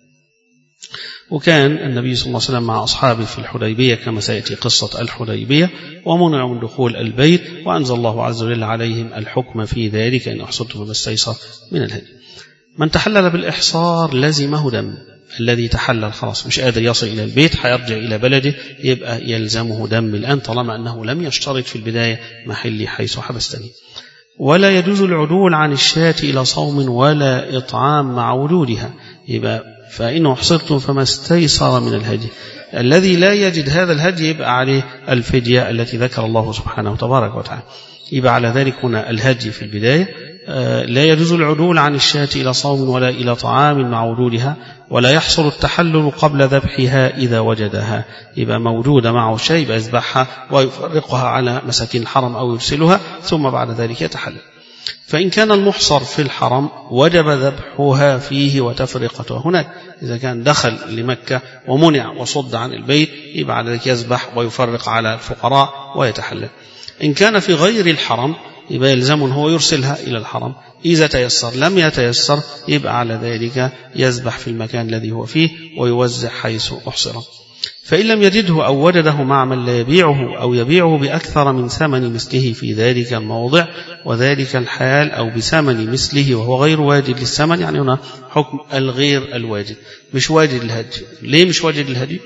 وكان النبي صلى الله عليه وسلم مع أصحابه في الحديبية كما سيأتي قصة الحديبية، ومنعوا من دخول البيت، وأنزل الله عز وجل عليهم الحكم في ذلك: إن أحصرتم فما استيسر من الهدي. من تحلل بالإحصار لزمه دم، الذي تحلل خلاص مش قادر يصل إلى البيت هيرجع إلى بلده يبقى يلزمه دم الآن طالما أنه لم يشترط في البداية محلي حيث حبستني. ولا يجوز العدول عن الشاة إلى صوم ولا إطعام مع وجودها، يبقى فإن أحصرتم فما استيسر من الهدي. الذي لا يجد هذا الهدي يبقى عليه الفدية التي ذكر الله سبحانه وتبارك وتعالى. يبقى على ذلك هنا الهدي في البداية. لا يجوز العدول عن الشاة إلى صوم ولا إلى طعام مع وجودها، ولا يحصل التحلل قبل ذبحها إذا وجدها، يبقى موجودة معه شيء يبقى يذبحها ويفرقها على مساكين الحرم أو يرسلها ثم بعد ذلك يتحلل. فإن كان المحصر في الحرم وجب ذبحها فيه وتفرقتها هناك، إذا كان دخل لمكة ومنع وصد عن البيت يبقى على ذلك يذبح ويفرق على الفقراء ويتحلل. إن كان في غير الحرم يبقى يلزمه هو يرسلها إلى الحرم، إذا تيسر. لم يتيسر يبقى على ذلك يذبح في المكان الذي هو فيه ويوزع حيث أحصر. فإن لم يجده أو وجده مع من لا يبيعه أو يبيعه بأكثر من ثمن مثله في ذلك الموضع وذلك الحال أو بثمن مثله وهو غير واجد للثمن، يعني هنا حكم الغير الواجد، مش واجد الهدي. ليه مش واجد الهدي؟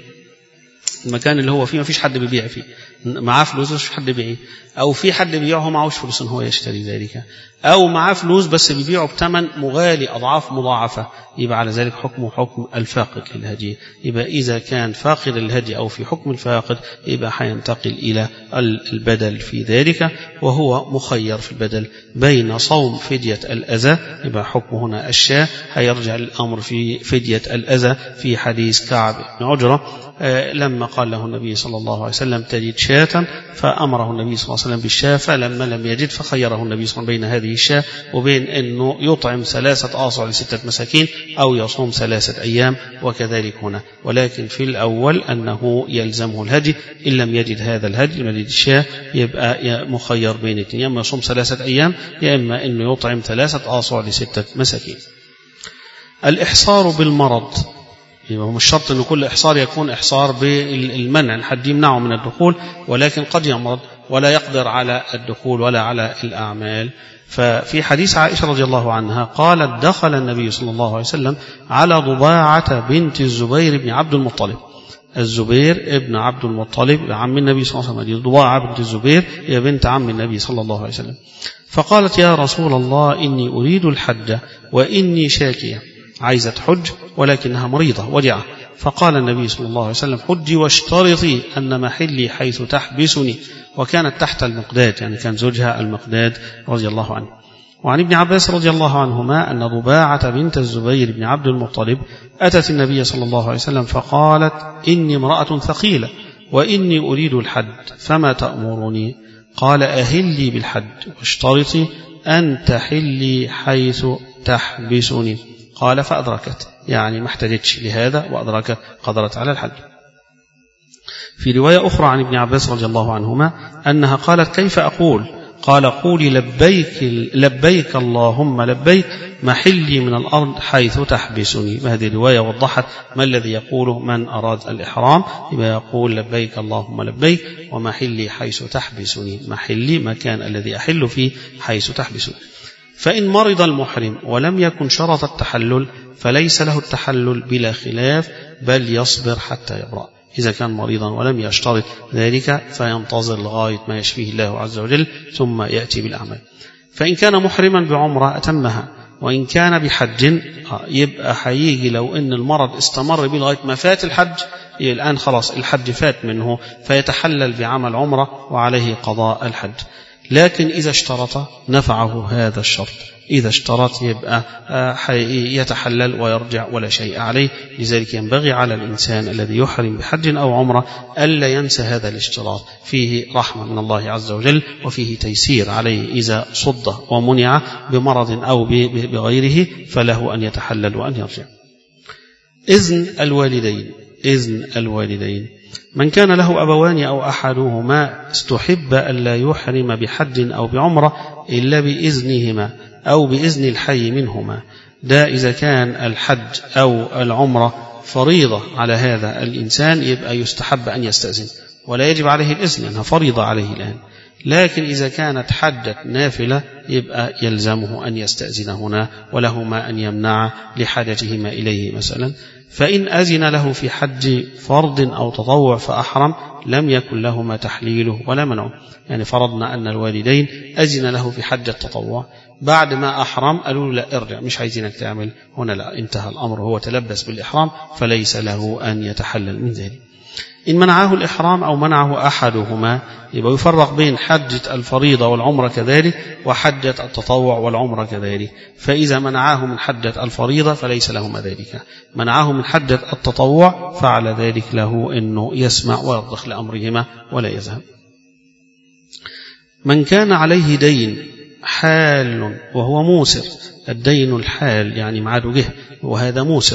المكان اللي هو فيه ما فيش حد بيبيع فيه، معاه فلوس مش حد بيبيع، أو في حد بيبيعه معهوش فلوس إن هو يشتري ذلك، أو معاه فلوس بس بيبيعه بثمن مغالي أضعاف مضاعفة، يبقى على ذلك حكمه حكم الفاقد للهدي. يبقى إذا كان فاقد الهدي أو في حكم الفاقد يبقى حينتقل إلى البدل في ذلك، وهو مخير في البدل بين صوم فدية الأذى، يبقى حكمه هنا الشاة، هيرجع الأمر في فدية الأذى في حديث كعب بن عجرة لما قال له النبي صلى الله عليه وسلم تجد شاة، فأمره النبي صلى الله عليه وسلم بالشاة، فلما لم يجد فخيره النبي صلى الله عليه وسلم بين هذه الشاة وبين أنه يطعم 3 آصع ل6 مساكين أو يصوم 3 أيام، وكذلك هنا. ولكن في الأول أنه يلزمه الهدي، إن لم يجد هذا الهدي لم يجد الشاة يبقى مخير بين اثنين، يا إما يصوم 3 أيام يا إما أنه يطعم 3 آصع ل6 مساكين. الإحصار بالمرض، يبقى مش شرط أن كل إحصار يكون إحصار بالمنع، حد يمنعه من الدخول، ولكن قد يمرض ولا يقدر على الدخول ولا على الأعمال. ففي حديث عائشة رضي الله عنها قالت دخل النبي صلى الله عليه وسلم على ضباعة بنت الزبير بن عبد المطلب. الزبير ابن عبد المطلب عم النبي صلى الله عليه وسلم، ضباعة بنت الزبير هي بنت عم النبي صلى الله عليه وسلم. فقالت يا رسول الله إني أريد الحج وإني شاكية، عايزة حج ولكنها مريضة وجعة. فقال النبي صلى الله عليه وسلم حجي واشترطي أن محلي حيث تحبسني، وكانت تحت المقداد، يعني كان زوجها المقداد رضي الله عنه. وعن ابن عباس رضي الله عنهما أن ضباعة بنت الزبير بن عبد المطلب أتت النبي صلى الله عليه وسلم فقالت إني امرأة ثقيلة وإني أريد الحج فما تأمرني؟ قال أهلي بالحج واشترطي أن تحلي حيث تحبسني. قال فأدركت، يعني ما احتجتش لهذا وأدركت قدرت على الحج. في رواية أخرى عن ابن عباس رضي الله عنهما أنها قالت كيف أقول؟ قال قولي لبيك لبيك اللهم لبيك محلي من الأرض حيث تحبسني. هذه رواية وضحت ما الذي يقوله من أراد الإحرام، يبقى يقول لبيك اللهم لبيك ومحلي حيث تحبسني، محلي مكان الذي أحل فيه حيث تحبسني. فإن مرض المحرم ولم يكن شرط التحلل فليس له التحلل بلا خلاف، بل يصبر حتى يبرأ. إذا كان مريضا ولم يشترط ذلك فينتظر لغاية ما يشفيه الله عز وجل ثم يأتي بالأعمال. فإن كان محرما بعمرة أتمها، وإن كان بحج يبقى هيجي لو أن المرض استمر به لغاية ما فات الحج، الآن خلاص الحج فات منه فيتحلل بعمل عمرة وعليه قضاء الحج. لكن إذا اشترط نفعه هذا الشرط، إذا اشترط يبقى يتحلل ويرجع ولا شيء عليه. لذلك ينبغي على الإنسان الذي يحرم بحج أو عمرة ألا ينسى هذا الاشتراط، فيه رحمة من الله عز وجل وفيه تيسير عليه إذا صد ومنع بمرض أو بغيره فله أن يتحلل وأن يرجع. إذن الوالدين، إذن الوالدين من كان له أبوان أو أحدهما استحب ألا يحرم بحج أو بعمرة إلا بإذنهما أو بإذن الحي منهما. ده إذا كان الحج أو العمرة فريضة على هذا الإنسان يبقى يستحب أن يستأذن ولا يجب عليه الإذن لأنها فريضة عليه الآن. لكن إذا كانت حجة نافلة يبقى يلزمه أن يستأذن هنا، ولهما أن يمنع لحاجتهما إليه مثلا. فإن أذن له في حج فرض أو تطوع فأحرم لم يكن لهما تحليله ولا منعه. يعني فرضنا أن الوالدين أذن له في حج التطوع، بعد ما أحرم قالوا له لا ارجع مش عايزينك تعمل، هنا لا، انتهى الأمر، هو تلبس بالإحرام فليس له أن يتحلل من ذلك. إن منعه الإحرام أو منعه أحدهما يبقى يفرق بين حجة الفريضة والعمرة كذلك وحجة التطوع والعمرة كذلك. فإذا منعه من حجة الفريضة فليس لهما ذلك، منعه من حجة التطوع فعلى ذلك له أنه يسمع ويرضخ لأمرهما ولا يذهب. من كان عليه دين حال وهو موسر، الدين الحال يعني معاده جه وهذا موسر،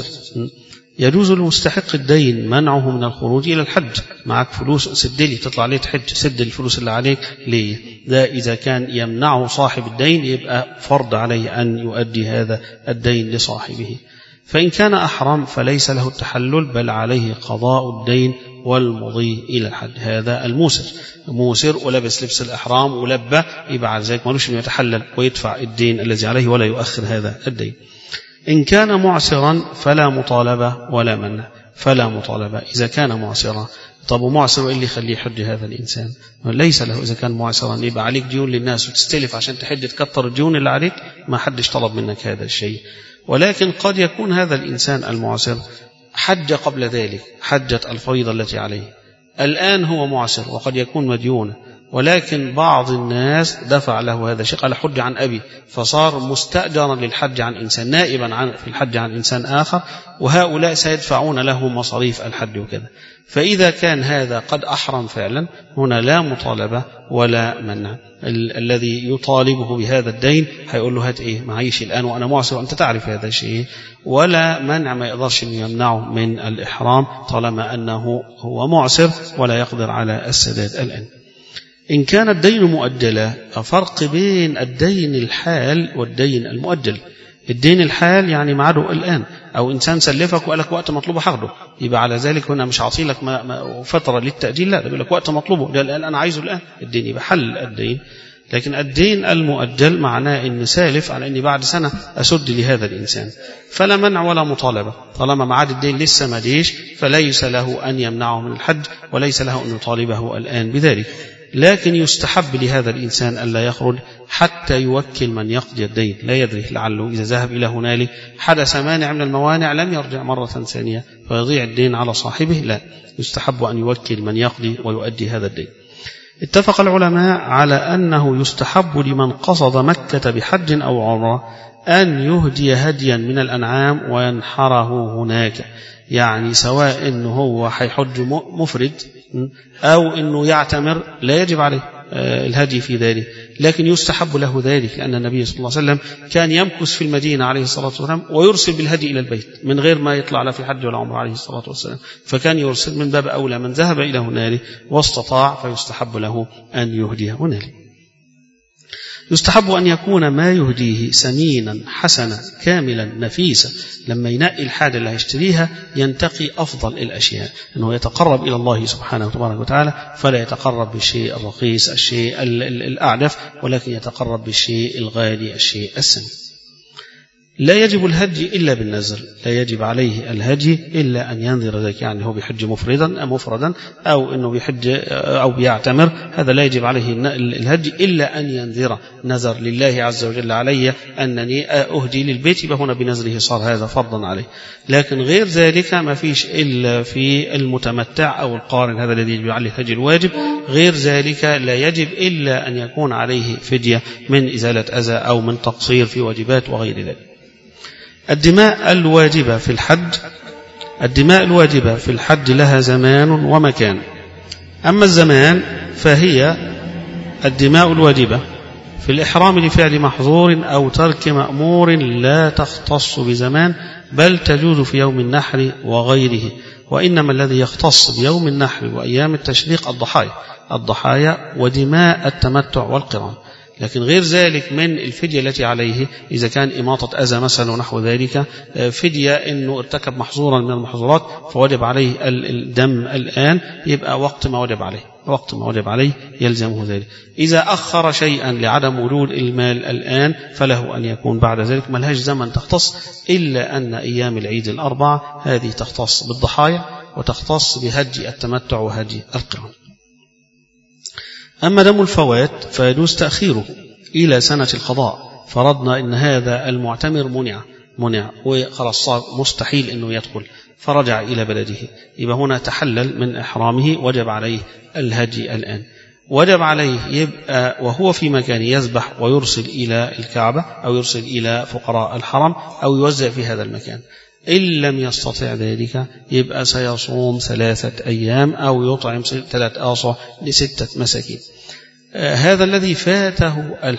يجوز لمستحق الدين منعه من الخروج إلى الحج. معك فلوس سد لي، تطلع ليه تحج، سد الفلوس اللي عليك ليه. ده إذا كان يمنعه صاحب الدين يبقى فرض عليه أن يؤدي هذا الدين لصاحبه. فإن كان أحرم فليس له التحلل بل عليه قضاء الدين والمضي إلى الحج. هذا الموسر، موسر ولبس لبس الإحرام ولبى، يبقى على ذلك مالوش أن يتحلل ويدفع الدين الذي عليه ولا يؤخر هذا الدين. إن كان معسرا فلا مطالبة ولا منع، فلا مطالبة إذا كان معسرا. طب ومعسر إيه اللي يخليه يحج هذا الإنسان؟ ليس له. إذا كان معسرا يبقى عليك ديون للناس وتستلف عشان تحج تكتر الديون اللي عليك، ما حدش طلب منك هذا الشيء. ولكن قد يكون هذا الإنسان المعسر حج قبل ذلك حجة الفريضة التي عليه، الآن هو معسر وقد يكون مديون، ولكن بعض الناس دفع له هذا الشيء، قال حج عن أبي، فصار مستأجرا للحج عن إنسان، نائبا في الحج عن إنسان آخر، وهؤلاء سيدفعون له مصاريف الحج وكذا. فإذا كان هذا قد أحرم فعلا هنا لا مطالبة ولا منع. الذي يطالبه بهذا الدين هيقول له هات إيه معيش الآن وأنا معسر وأنت تعرف هذا الشيء، ولا منع، ما يقدرش أن يمنعه من الإحرام طالما أنه هو معسر ولا يقدر على السداد الآن. إن كان الدين مؤجلا، فرق بين الدين الحال والدين المؤجل. الدين الحال يعني معاده الآن، أو إنسان سلفك وقال لك وقت مطلوبه هاخده، يبقى على ذلك هنا مش هعطي لك فترة للتأجيل، لا، بيقول لك وقت مطلوبه، ده الآن أنا عايزه الآن، الدين يبقى حل الدين. لكن الدين المؤجل معناه إن سالف على إني بعد سنة أسد لهذا الإنسان، فلا منع ولا مطالبة، طالما معاد الدين لسه ما جيش فليس له أن يمنعه من الحج وليس له أن يطالبه الآن بذلك. لكن يستحب لهذا الإنسان ألا يخرج حتى يوكل من يقضي الدين، لا يدري لعله إذا ذهب إلى هنالك حدث مانع من الموانع لم يرجع مرة ثانية فيضيع الدين على صاحبه، لا، يستحب أن يوكل من يقضي ويؤدي هذا الدين. اتفق العلماء على أنه يستحب لمن قصد مكة بحج أو عمرة أن يهدي هديا من الأنعام وينحره هناك، يعني سواء أنه هو حيحج مفرد أو أنه يعتمر لا يجب عليه الهدي في ذلك، لكن يستحب له ذلك، لأن النبي صلى الله عليه وسلم كان يمكث في المدينة عليه الصلاة والسلام ويرسل بالهدي إلى البيت من غير ما يطلع لا في حج ولا عمره عليه الصلاة والسلام، فكان يرسل. من باب أولى من ذهب إلى هنالك واستطاع فيستحب له أن يهدي هنالك. يستحب أن يكون ما يهديه سمينا حسنا كاملا نفيسا، لما ينقي الحاجة اللي هيشتريها ينتقي أفضل الأشياء، أنه يتقرب إلى الله سبحانه وتعالى، فلا يتقرب بالشيء الرخيص الشيء الأعلف، ولكن يتقرب بالشيء الغالي الشيء السمين. لا يجب الهدي إلا بالنذر، لا يجب عليه الهدي إلا أن ينذر ذلك، يعني هو بيحج مفردا أو أنه بيحج أو بيعتمر، هذا لا يجب عليه الهدي إلا أن ينذر نذر لله عز وجل علي أنني أهدي للبيت، يبقى هنا بنذره صار هذا فرضا عليه. لكن غير ذلك ما فيش إلا في المتمتع أو القارن، هذا الذي يجب عليه الهدي الواجب. غير ذلك لا يجب إلا أن يكون عليه فدية من إزالة أذى أو من تقصير في واجبات وغير ذلك. الدماء الواجبة في الحج، الدماء الواجبة في الحج لها زمان ومكان. أما الزمان فهي الدماء الواجبة في الإحرام لفعل محظور أو ترك مأمور لا تختص بزمان، بل تجوز في يوم النحر وغيره، وإنما الذي يختص بيوم النحر وأيام التشريق الضحايا ودماء التمتع والقران. لكن غير ذلك من الفدية التي عليه إذا كان إماطة أذى مثلا ونحو ذلك، فدية إنه ارتكب محظورا من المحظورات فوجب عليه الدم الآن، يبقى وقت ما وجب عليه يلزمه ذلك. إذا أخر شيئا لعدم وجود المال الآن فله أن يكون بعد ذلك، ملهاش زمن تختص، إلا أن أيام العيد الأربعة هذه تختص بالضحايا وتختص بهدي التمتع وهدي القران. أما دم الفوات فيجوز تأخيره إلى سنة القضاء. فرضنا إن هذا المعتمر منع وخلاص صار مستحيل أنه يدخل فرجع إلى بلده، يبقى هنا تحلل من إحرامه، وجب عليه الهدي الآن. وجب عليه يبقى وهو في مكان يذبح ويرسل إلى الكعبة أو يرسل إلى فقراء الحرم أو يوزع في هذا المكان. إن لم يستطع ذلك يبقى سيصوم 3 أيام أو يطعم 3 آصع ل6 مساكين. هذا الذي فاته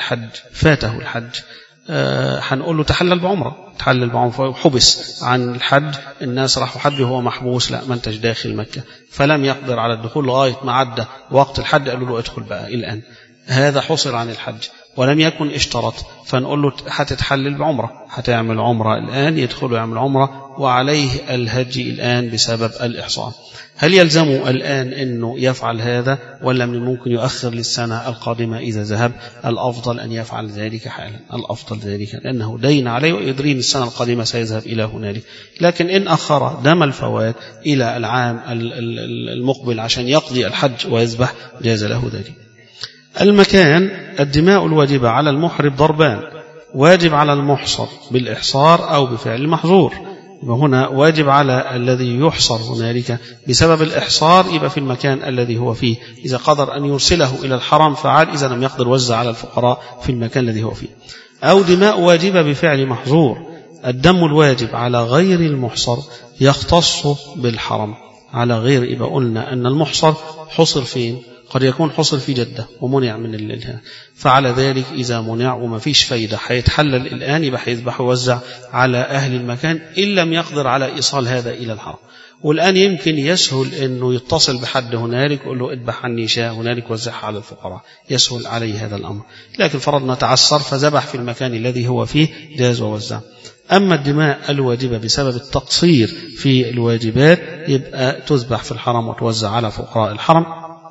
الحج هنقول له تحلل بعمره وحبس عن الحج. الناس راحوا حج وهو محبوس، لا ما انتش داخل مكة، فلم يقدر على الدخول لغاية ما عدى وقت الحج، قالوا له ادخل بقى الآن. هذا حصل عن الحج ولم يكن اشترط، فنقول له هتتحلل بعمرة، هتعمل عمرة الآن، يدخل ويعمل عمرة وعليه الهدي الآن بسبب الإحصان. هل يلزمه الآن أنه يفعل هذا ولا من ممكن يؤخر للسنة القادمة إذا ذهب؟ الأفضل أن يفعل ذلك حالا، الأفضل ذلك لأنه دين عليه ويدرين السنة القادمة سيذهب إلى هنالك. لكن إن أخر دم الفوات إلى العام المقبل عشان يقضي الحج ويذبح جاز له ذلك. المكان، الدماء الواجبة على المحرم ضربان: واجب على المحصر بالإحصار أو بفعل المحظور. وهنا واجب على الذي يحصر هنالك بسبب الإحصار يبقى في المكان الذي هو فيه، إذا قدر أن يرسله إلى الحرم فعال، إذا لم يقدر وزع على الفقراء في المكان الذي هو فيه. أو دماء واجبة بفعل محظور: الدم الواجب على غير المحصر يختص بالحرم على غير، يبقى قلنا أن المحصر حصر فين؟ قد يكون حصل في جدة ومنع من الإلهام، فعلى ذلك إذا منع وما فيش فايدة هيتحلل الآن، يبقى هيذبح ويوزع على أهل المكان إن لم يقدر على إيصال هذا إلى الحرم. والآن يمكن يسهل أنه يتصل بحد هنالك يقول له اذبح عني شاة هنالك وزعها على الفقراء، يسهل عليه هذا الأمر. لكن فرضنا تعسر فذبح في المكان الذي هو فيه جاز ووزع. أما الدماء الواجبة بسبب التقصير في الواجبات يبقى تذبح في الحرم وتوزع على فقراء الحرم،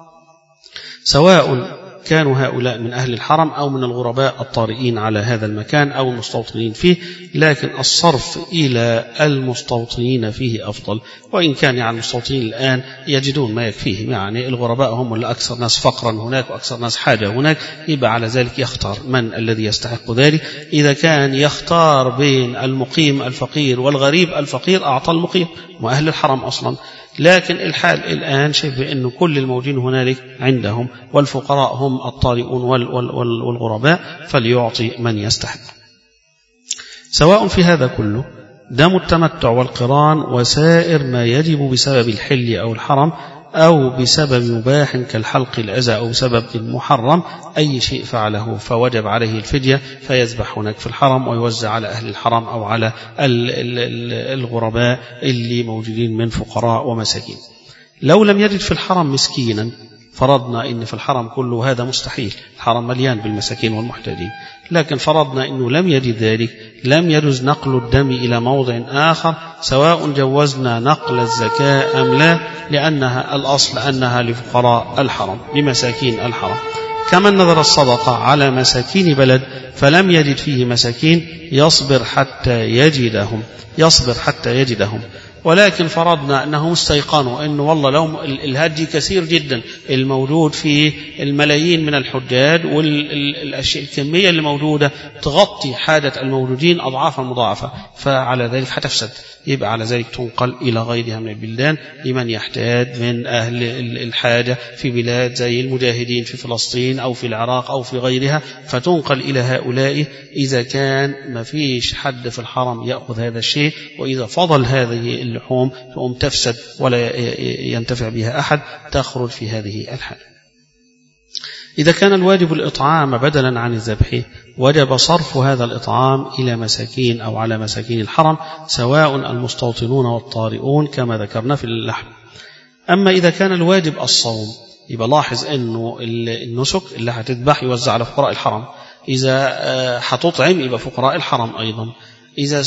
سواء كانوا هؤلاء من أهل الحرم أو من الغرباء الطارئين على هذا المكان أو المستوطنين فيه. لكن الصرف إلى المستوطنين فيه أفضل، وإن كان يعني المستوطنين الآن يجدون ما يكفيهم، يعني الغرباء هم اللي أكثر ناس فقرا هناك وأكثر ناس حاجة هناك، يبقى على ذلك يختار من الذي يستحق ذلك. إذا كان يختار بين المقيم الفقير والغريب الفقير أعطى المقيم وأهل الحرم أصلا. لكن الحال الآن شبه أنه كل الموجودين هنالك عندهم، والفقراء هم الطارئون والغرباء، فليعطي من يستحق. سواء في هذا كله دم التمتع والقران وسائر ما يجب بسبب الحل أو الحرم أو بسبب مباح كالحلق الأذى أو سبب محرم، أي شيء فعله فوجب عليه الفدية، فيذبح هناك في الحرم ويوزع على أهل الحرم أو على الغرباء اللي موجودين من فقراء ومساكين. لو لم يجد في الحرم مسكينا، فرضنا إن في الحرم كله هذا مستحيل، الحرم مليان بالمساكين والمحتاجين، لكن فرضنا إنه لم يجد ذلك، لم يجوز نقل الدم إلى موضع آخر، سواء جوزنا نقل الزكاة أم لا، لأنها الأصل أنها لفقراء الحرم لمساكين الحرم. كمن نذر الصدقة على مساكين بلد فلم يجد فيه مساكين يصبر حتى يجدهم. ولكن فرضنا أنهم استيقنوا أنه والله لو الهدي كثير جدا الموجود في الملايين من الحجاج، والأشياء الكمية اللي موجودة تغطي حاجة الموجودين أضعافا مضاعفة، فعلى ذلك هتفسد، يبقى على ذلك تنقل إلى غيرها من البلدان لمن يحتاج من أهل الحاجة في بلاد زي المجاهدين في فلسطين أو في العراق أو في غيرها، فتنقل إلى هؤلاء إذا كان ما فيش حد في الحرم يأخذ هذا الشيء، وإذا فضل هذه اللحوم تقوم تفسد ولا ينتفع بها أحد، تخرج في هذه الحالة. إذا كان الواجب الإطعام بدلا عن الذبح وجب صرف هذا الإطعام إلى مساكين أو على مساكين الحرم، سواء المستوطنون والطارئون كما ذكرنا في اللحم. أما إذا كان الواجب الصوم يبقى لاحظ أنه النسك اللي هتذبح يوزع على فقراء الحرم، إذا هتطعم يبقى فقراء الحرم أيضا، إذا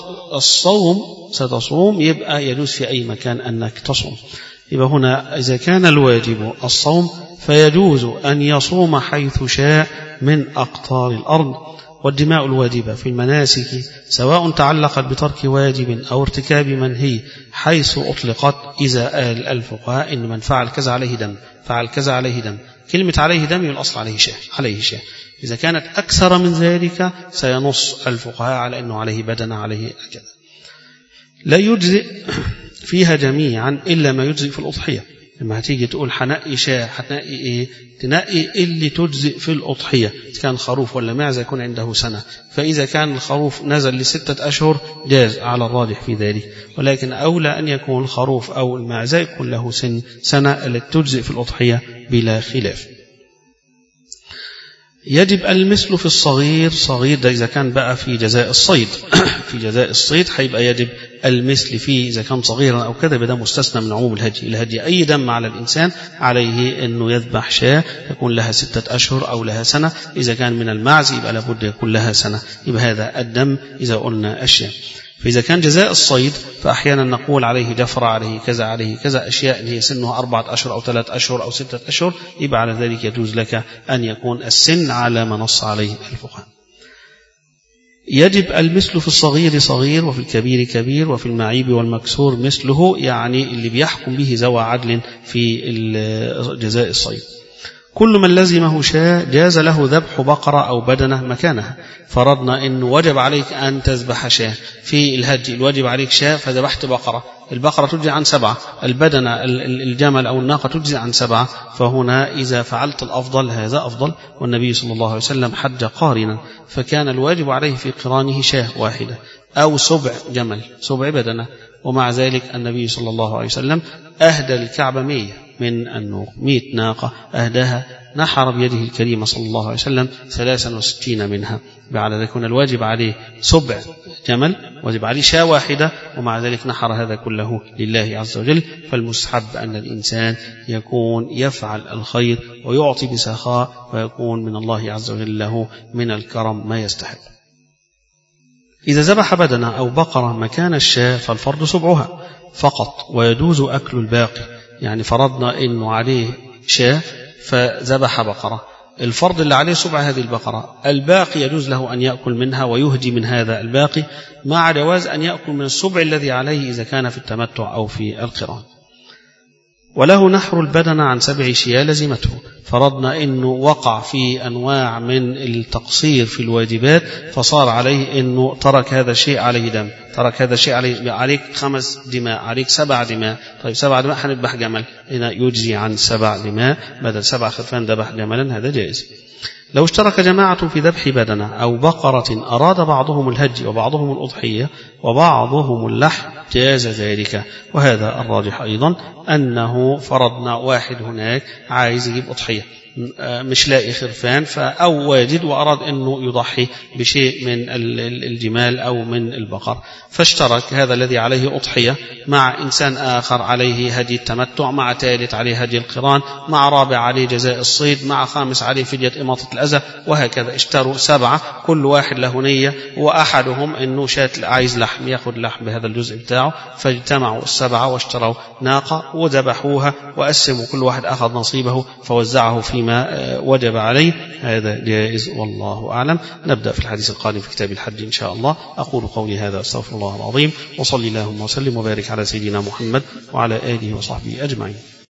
ستصوم يبقى يجوز في أي مكان أنك تصوم. يبقى هنا إذا كان الواجب الصوم فيجوز أن يصوم حيث شاء من أقطار الأرض. والدماء الواجبة في المناسك سواء تعلقت بترك واجب أو ارتكاب منهي حيث أطلقت، إذا قال الفقهاء إن من فعل كذا عليه دم، فعل كذا عليه دم، كلمة عليه دم الأصل عليه شاه. إذا كانت أكثر من ذلك سينص الفقهاء على أنه عليه بدنة، عليه كذا. لا يجزئ فيها جميعا إلا ما يجزئ في الأضحية. لما هتيجي تقول حنقي شاه، هتنقي إيه؟ تنقي اللي تجزئ في الأضحية، كان خروف ولا معزة يكون عنده سنة. فإذا كان الخروف نزل ل6 أشهر جاز على الراجح في ذلك، ولكن أولى أن يكون الخروف أو المعزة يكون له سنة التي تجزئ في الأضحية بلا خلاف. يجب المثل في الصغير، صغير ده إذا كان بقى في جزاء الصيد في جزاء الصيد هيبقى يجب المثل فيه إذا كان صغيرا أو كذا، ده مستثنى من عموم الهدي. أي دم على الإنسان عليه أنه يذبح شاة يكون لها 6 أشهر أو لها سنة. إذا كان من المعز يبقى لابد يكون لها سنة، يبقى هذا الدم إذا قلنا أشياء. فإذا كان جزاء الصيد فأحيانا نقول عليه جفرة، عليه كذا، عليه كذا، أشياء اللي هي سنها 4 أشهر أو 3 أشهر أو 6 أشهر، يبقى على ذلك يجوز لك أن يكون السن على ما نص عليه الفقهاء. يجب المثل في الصغير صغير، وفي الكبير كبير، وفي المعيب والمكسور مثله، يعني اللي بيحكم به ذوى عدل في جزاء الصيد. كل من لزمه شاة جاز له ذبح بقرة أو بدنة مكانها. فرضنا أنه وجب عليك أن تذبح شاة في الهدي، الواجب عليك شاة فذبحت بقرة، البقرة تجزي عن 7، البدنة الجمل أو الناقة تجزي عن 7، فهنا إذا فعلت الأفضل هذا أفضل. والنبي صلى الله عليه وسلم حج قارنا، فكان الواجب عليه في قرانه شاة واحدة أو 7 جمل، 7 بدنة، ومع ذلك النبي صلى الله عليه وسلم أهدى الكعبة 100 من النوق، 100 ناقة أهداها، نحر بيده الكريمة صلى الله عليه وسلم 63 منها. بعد ذلك كان الواجب عليه 7 جمل، واجب عليه شاة واحدة، ومع ذلك نحر هذا كله لله عز وجل. فالمستحب أن الإنسان يكون يفعل الخير ويعطي بسخاء، ويكون من الله عز وجل له من الكرم ما يستحق. إذا ذبح بدنة أو بقرة مكان الشاة فالفرض 7 فقط، ويجوز أكل الباقي. يعني فرضنا إنه عليه شاة فذبح بقرة، الفرض اللي عليه 7 هذه البقرة، الباقي يجوز له أن يأكل منها ويهدي من هذا الباقي، مع جواز أن يأكل من 7 الذي عليه إذا كان في التمتع أو في القران. وله نحر البدن عن 7 شياه لزمته. فرضنا أنه وقع في أنواع من التقصير في الواجبات، فصار عليه أنه ترك هذا الشيء عليه دم، ترك هذا الشيء عليك 5 دماء، عليك 7 دماء. طيب 7 دماء هنذبح جمل، هنا يجزي عن 7 دماء بدل 7 خرفان ذبح جملا، هذا جائز. لو اشترك جماعة في ذبح بدنة أو بقرة أراد بعضهم الهدي وبعضهم الأضحية وبعضهم اللحم جاز ذلك. وهذا الراجح أيضا، أنه فرضنا واحد هناك عايز يجيب أضحية مش لاقي خرفان أو واجد وأراد أنه يضحي بشيء من الجمال أو من البقر، فاشترك هذا الذي عليه أضحية مع إنسان آخر عليه هدي التمتع، مع ثالث عليه هدي القران، مع رابع عليه جزاء الصيد، مع خامس عليه فدية إماطة الأذى، وهكذا. اشتروا 7 كل واحد له نية، وأحدهم أنه شات عايز لحم يأخذ لحم بهذا الجزء بتاعه، فاجتمعوا 7 واشتروا ناقة وذبحوها وقسموا، كل واحد أخذ نصيبه فوزعه فيما وجب عليه. هذا جائز والله أعلم. نبدأ في الحديث القادم في كتاب الحج إن شاء الله. أقول قولي هذا أستغفر الله العظيم، وصلي اللهم وسلم وبارك على سيدنا محمد وعلى آله وصحبه أجمعين.